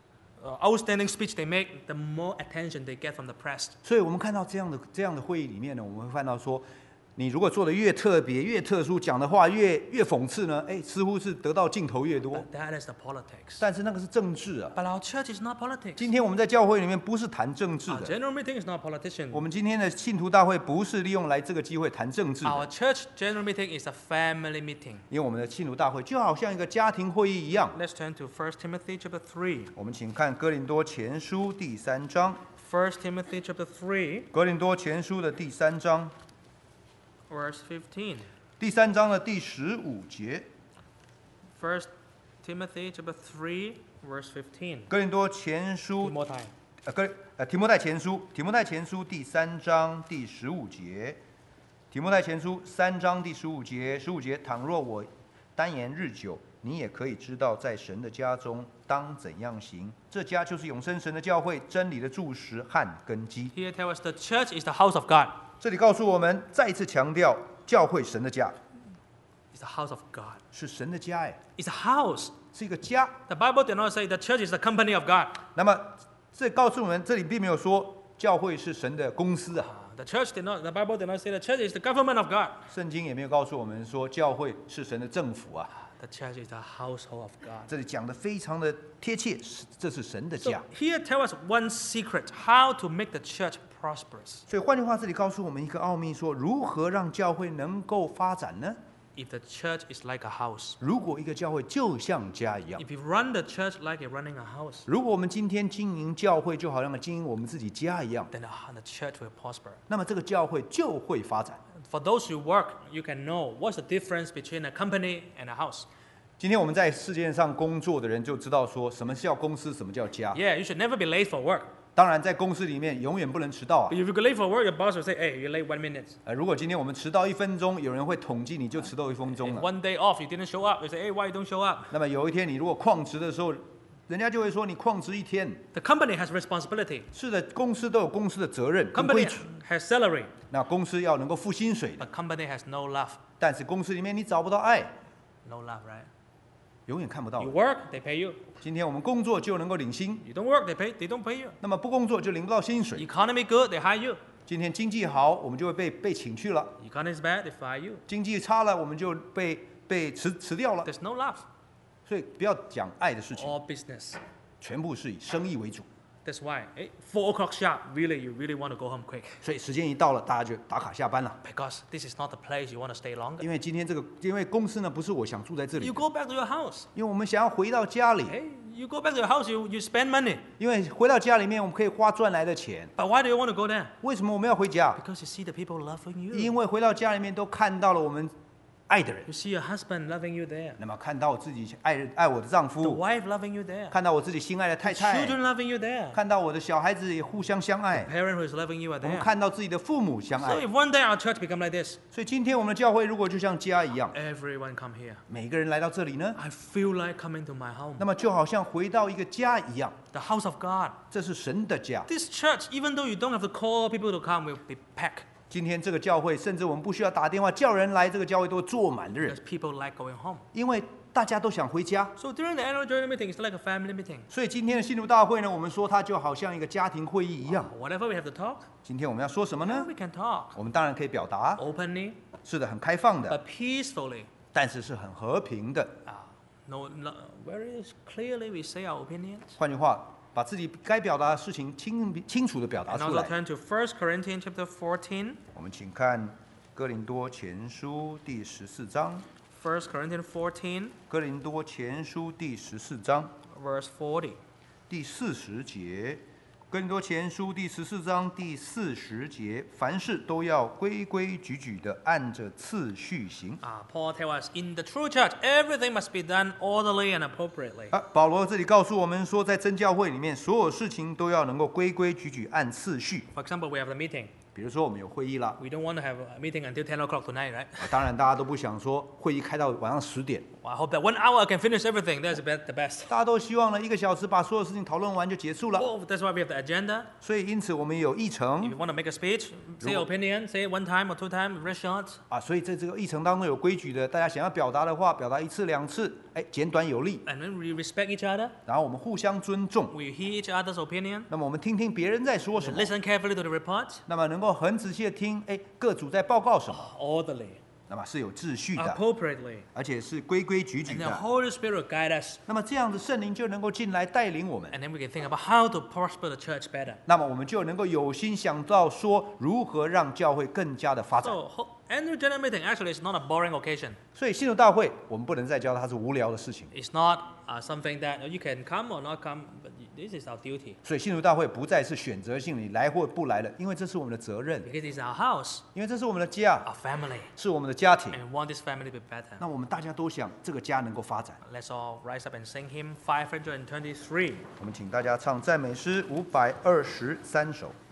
[SPEAKER 1] uh, outstanding speech they make, the more attention they get from the press.
[SPEAKER 2] 所以我们看到这样的这样的会议里面呢，我们会看到说，你如果做的越特别、越特殊，讲的话越越讽刺呢，哎，似乎是得到镜头越多。
[SPEAKER 1] But that is the politics.
[SPEAKER 2] 但是那个是政治啊。
[SPEAKER 1] But our church is not politics.
[SPEAKER 2] 今天我们在教会里面不是谈政治
[SPEAKER 1] Our
[SPEAKER 2] 的，
[SPEAKER 1] general meeting is not politician.
[SPEAKER 2] 我们今天的信徒大会不是利用来这个机会谈政治的，
[SPEAKER 1] Our church general meeting is a family meeting.
[SPEAKER 2] 因为我们的信徒大会就好像一个家庭会议一样。
[SPEAKER 1] Let's turn to First Timothy chapter three.
[SPEAKER 2] 我们请看哥林多前书第三章，
[SPEAKER 1] First Timothy chapter three,
[SPEAKER 2] 哥林多前书的第三章，
[SPEAKER 1] verse fifteen.
[SPEAKER 2] 第三章的第十五节。
[SPEAKER 1] First Timothy chapter three, verse fifteen.
[SPEAKER 2] 哥林多前书
[SPEAKER 1] Timothy.
[SPEAKER 2] 呃，哥呃提摩太前书，提摩太前书第三章第十五节，提摩太前书三章第十五节，十五节，倘若我单言日久，你也可以知道，在神的家中当怎样行。这家就是永生神的教会，真理的柱石和根基。
[SPEAKER 1] Here tells us the church is the house of God.
[SPEAKER 2] 这里告诉我们，再一次强调，教会神的家
[SPEAKER 1] It's the house of God.
[SPEAKER 2] 是神的家，哎，
[SPEAKER 1] It's a house.
[SPEAKER 2] 是一个家。
[SPEAKER 1] The Bible did not say the church is the company of God.
[SPEAKER 2] 那么这告诉我们，这里并没有说教会是神的公司啊。
[SPEAKER 1] The church did not. The Bible did not say the church is the government of God.
[SPEAKER 2] 圣经也没有告诉我们说教会是神的政府啊。
[SPEAKER 1] The church is the household of God.
[SPEAKER 2] 这里讲的非常的贴切，是这是神的
[SPEAKER 1] So
[SPEAKER 2] 家。
[SPEAKER 1] here tell us one secret how to make the church prosperous.
[SPEAKER 2] 所以换句话，这里告诉我们一个奥秘，说如何让教会能够发展呢？
[SPEAKER 1] If the church is like a house,
[SPEAKER 2] 如果一个教会就像家一样，
[SPEAKER 1] if you run the church like you're running a house,
[SPEAKER 2] 如果我们今天经营教会就好像经营我们自己家一样，
[SPEAKER 1] then the, the church will prosper.
[SPEAKER 2] 那么这个教会就会发展。
[SPEAKER 1] For those who work, you can know what's the difference between a company and a house.
[SPEAKER 2] 今天我们在世界上工作的人就知道说什么叫公司，什么叫家。
[SPEAKER 1] Yeah, you should never be late for work.
[SPEAKER 2] 当然，在公司里面永远不能迟到啊
[SPEAKER 1] But。if you go late for work, your boss will say, "Hey, you're late one minute."
[SPEAKER 2] 呃，如果今天我们迟到一分钟，有人会统计你就迟到一分钟
[SPEAKER 1] If
[SPEAKER 2] 了。
[SPEAKER 1] one day off, you didn't show up, they say, "Hey, why you don't show up?"
[SPEAKER 2] 那么有一天你如果旷职的时候，人家就会说你旷职一天。
[SPEAKER 1] The company has responsibility.
[SPEAKER 2] 是的，公司都有公司的责任跟规
[SPEAKER 1] Company
[SPEAKER 2] 矩。
[SPEAKER 1] has salary,
[SPEAKER 2] 那公司要能够付薪水的，
[SPEAKER 1] but company has no love.
[SPEAKER 2] 但是公司里面你找不到爱，
[SPEAKER 1] No love, right?
[SPEAKER 2] 永远看不到
[SPEAKER 1] You。work, they pay you.
[SPEAKER 2] 今天我们工作就能够领薪，
[SPEAKER 1] You don't work, they pay. They don't pay you.
[SPEAKER 2] 那么不工作就领不到薪水。
[SPEAKER 1] Economy good, they hire you.
[SPEAKER 2] 今天经济好，我们就会被被请去了；
[SPEAKER 1] Economy is bad, they fire you.
[SPEAKER 2] 经济差了，我们就被被辞辞掉了。
[SPEAKER 1] There's no love.
[SPEAKER 2] 所以不要讲爱的事情，
[SPEAKER 1] All business.
[SPEAKER 2] 全部是以生意为主。
[SPEAKER 1] That's why, eh, four o'clock sharp. Really, you really want to go home quick
[SPEAKER 2] 所以时间一到了，大家就打卡下班了。
[SPEAKER 1] because this is not the place you want to stay longer.
[SPEAKER 2] 因为今天这个，因为公司呢不是我想住在这里
[SPEAKER 1] You，go back to your house.
[SPEAKER 2] 因为我们想要回到家里，
[SPEAKER 1] Hey, you go back to your house, you, you spend money.
[SPEAKER 2] 因为回到家里面我们可以花赚来的钱。
[SPEAKER 1] But why do you want to go there?
[SPEAKER 2] 为什么我们要回家？
[SPEAKER 1] Because you see the people loving you.
[SPEAKER 2] 因为回到家里面都看到了我们爱的人，
[SPEAKER 1] You see your husband loving you there.
[SPEAKER 2] 那么看到我自己爱爱我的丈
[SPEAKER 1] The
[SPEAKER 2] 夫，
[SPEAKER 1] wife loving you there.
[SPEAKER 2] 看到我自己心爱的太
[SPEAKER 1] The
[SPEAKER 2] 太，
[SPEAKER 1] children loving you there.
[SPEAKER 2] 看到我的小孩子也互相相爱，
[SPEAKER 1] Parent who is loving you are
[SPEAKER 2] 我们
[SPEAKER 1] there.
[SPEAKER 2] 看到自己的父母相
[SPEAKER 1] So
[SPEAKER 2] 爱。
[SPEAKER 1] if one day our church become like this,
[SPEAKER 2] 所以今天我们的教会如果就像家一样，
[SPEAKER 1] everyone come here.
[SPEAKER 2] 每个人来到这里呢，
[SPEAKER 1] I feel like coming to my home.
[SPEAKER 2] 那么就好像回到一个家一样，
[SPEAKER 1] The house of God.
[SPEAKER 2] 这是神的家。
[SPEAKER 1] This church, even though you don't have to call people to come, will be packed
[SPEAKER 2] 今天这个教会，甚至我们不需要打电话叫人来，这个教会都坐满的人，
[SPEAKER 1] because people like going home.
[SPEAKER 2] 因为大家都想回家。
[SPEAKER 1] So during the annual general meeting, it's like a family meeting.
[SPEAKER 2] 所以今天的信徒大会呢，我们说它就好像一个家庭会议一样。
[SPEAKER 1] Whatever we have to talk,
[SPEAKER 2] 今天我们要说什么呢？
[SPEAKER 1] we can talk
[SPEAKER 2] 我们当然可以表达，
[SPEAKER 1] openly,
[SPEAKER 2] 是的，很开放的，
[SPEAKER 1] but peacefully.
[SPEAKER 2] 但是是很和平的。
[SPEAKER 1] Uh, no, no, very clearly we say our opinions.
[SPEAKER 2] 换句话，把自己该表达的事情清清楚的表达
[SPEAKER 1] And
[SPEAKER 2] 出
[SPEAKER 1] also
[SPEAKER 2] 来。
[SPEAKER 1] turn to First Corinthians chapter fourteen.
[SPEAKER 2] 我们请看哥林多前书第十四章。
[SPEAKER 1] First Corinthians fourteen,
[SPEAKER 2] 哥林多前书第十四章
[SPEAKER 1] verse forty.
[SPEAKER 2] 第四十节。哥林多前书第十四章第四十节，凡事都要规规矩矩的按着次序行。
[SPEAKER 1] Uh, Paul tells us in the true church, everything must be done orderly and appropriately.
[SPEAKER 2] 啊，保罗这里告诉我们说，在真教会里面，所有事情都要能够规规矩矩按次序。
[SPEAKER 1] For example, we have the meeting.
[SPEAKER 2] 比如说我们有会议啦，
[SPEAKER 1] We don't want to have a meeting until ten o'clock tonight, right?
[SPEAKER 2] 啊当然大家都不想说会议开到晚上十点，
[SPEAKER 1] Well, I hope that one hour I can finish everything. That's the be- the best.
[SPEAKER 2] 大家都希望呢一个小时把所有事情讨论完就结束了。
[SPEAKER 1] Oh, that's why we have the agenda.
[SPEAKER 2] 所以因此我们有议
[SPEAKER 1] If
[SPEAKER 2] 程
[SPEAKER 1] you want to make a speech, say your opinion, say it one time or two times, very short.
[SPEAKER 2] 啊，所以在这个议程当中有规矩的，大家想要表达的话，表达一次两次，哎，简短有力，
[SPEAKER 1] And then we respect each other.
[SPEAKER 2] 然后我们互相尊重。
[SPEAKER 1] We hear each other's opinion.
[SPEAKER 2] 那么我们听听别人在说
[SPEAKER 1] We
[SPEAKER 2] 什么，
[SPEAKER 1] listen carefully to the report.
[SPEAKER 2] 那么能够很仔细的听，哎，各组在报告什么，
[SPEAKER 1] Orderly,
[SPEAKER 2] 那么是有秩序的，
[SPEAKER 1] appropriately.
[SPEAKER 2] 而且是规规矩矩
[SPEAKER 1] And the
[SPEAKER 2] 的。
[SPEAKER 1] Holy Spirit will guide us.
[SPEAKER 2] 那么这样子，圣灵就能够进来带领我们。
[SPEAKER 1] And then we can think about how to prosper the church better.
[SPEAKER 2] 那么我们就能够有心想到说，如何让教会更加的发展。
[SPEAKER 1] So, ho- annual general meeting actually is not a boring occasion.
[SPEAKER 2] 所以信徒大会，我们不能再教它是无聊的事情。
[SPEAKER 1] It's not uh, something that you can come or not come, but this is our duty.
[SPEAKER 2] 所以信徒大会不再是选择性你来或不来了，因为这是我们的责任，
[SPEAKER 1] Because it's our house,
[SPEAKER 2] 因为这是我们的家，
[SPEAKER 1] our family,
[SPEAKER 2] 是我们的家庭。
[SPEAKER 1] and we want this family to be better.
[SPEAKER 2] 那我们大家都想这个家能够发展。
[SPEAKER 1] Let's all rise up and sing hymn five hundred twenty-three.
[SPEAKER 2] 我们请大家唱赞美诗五百二十三首。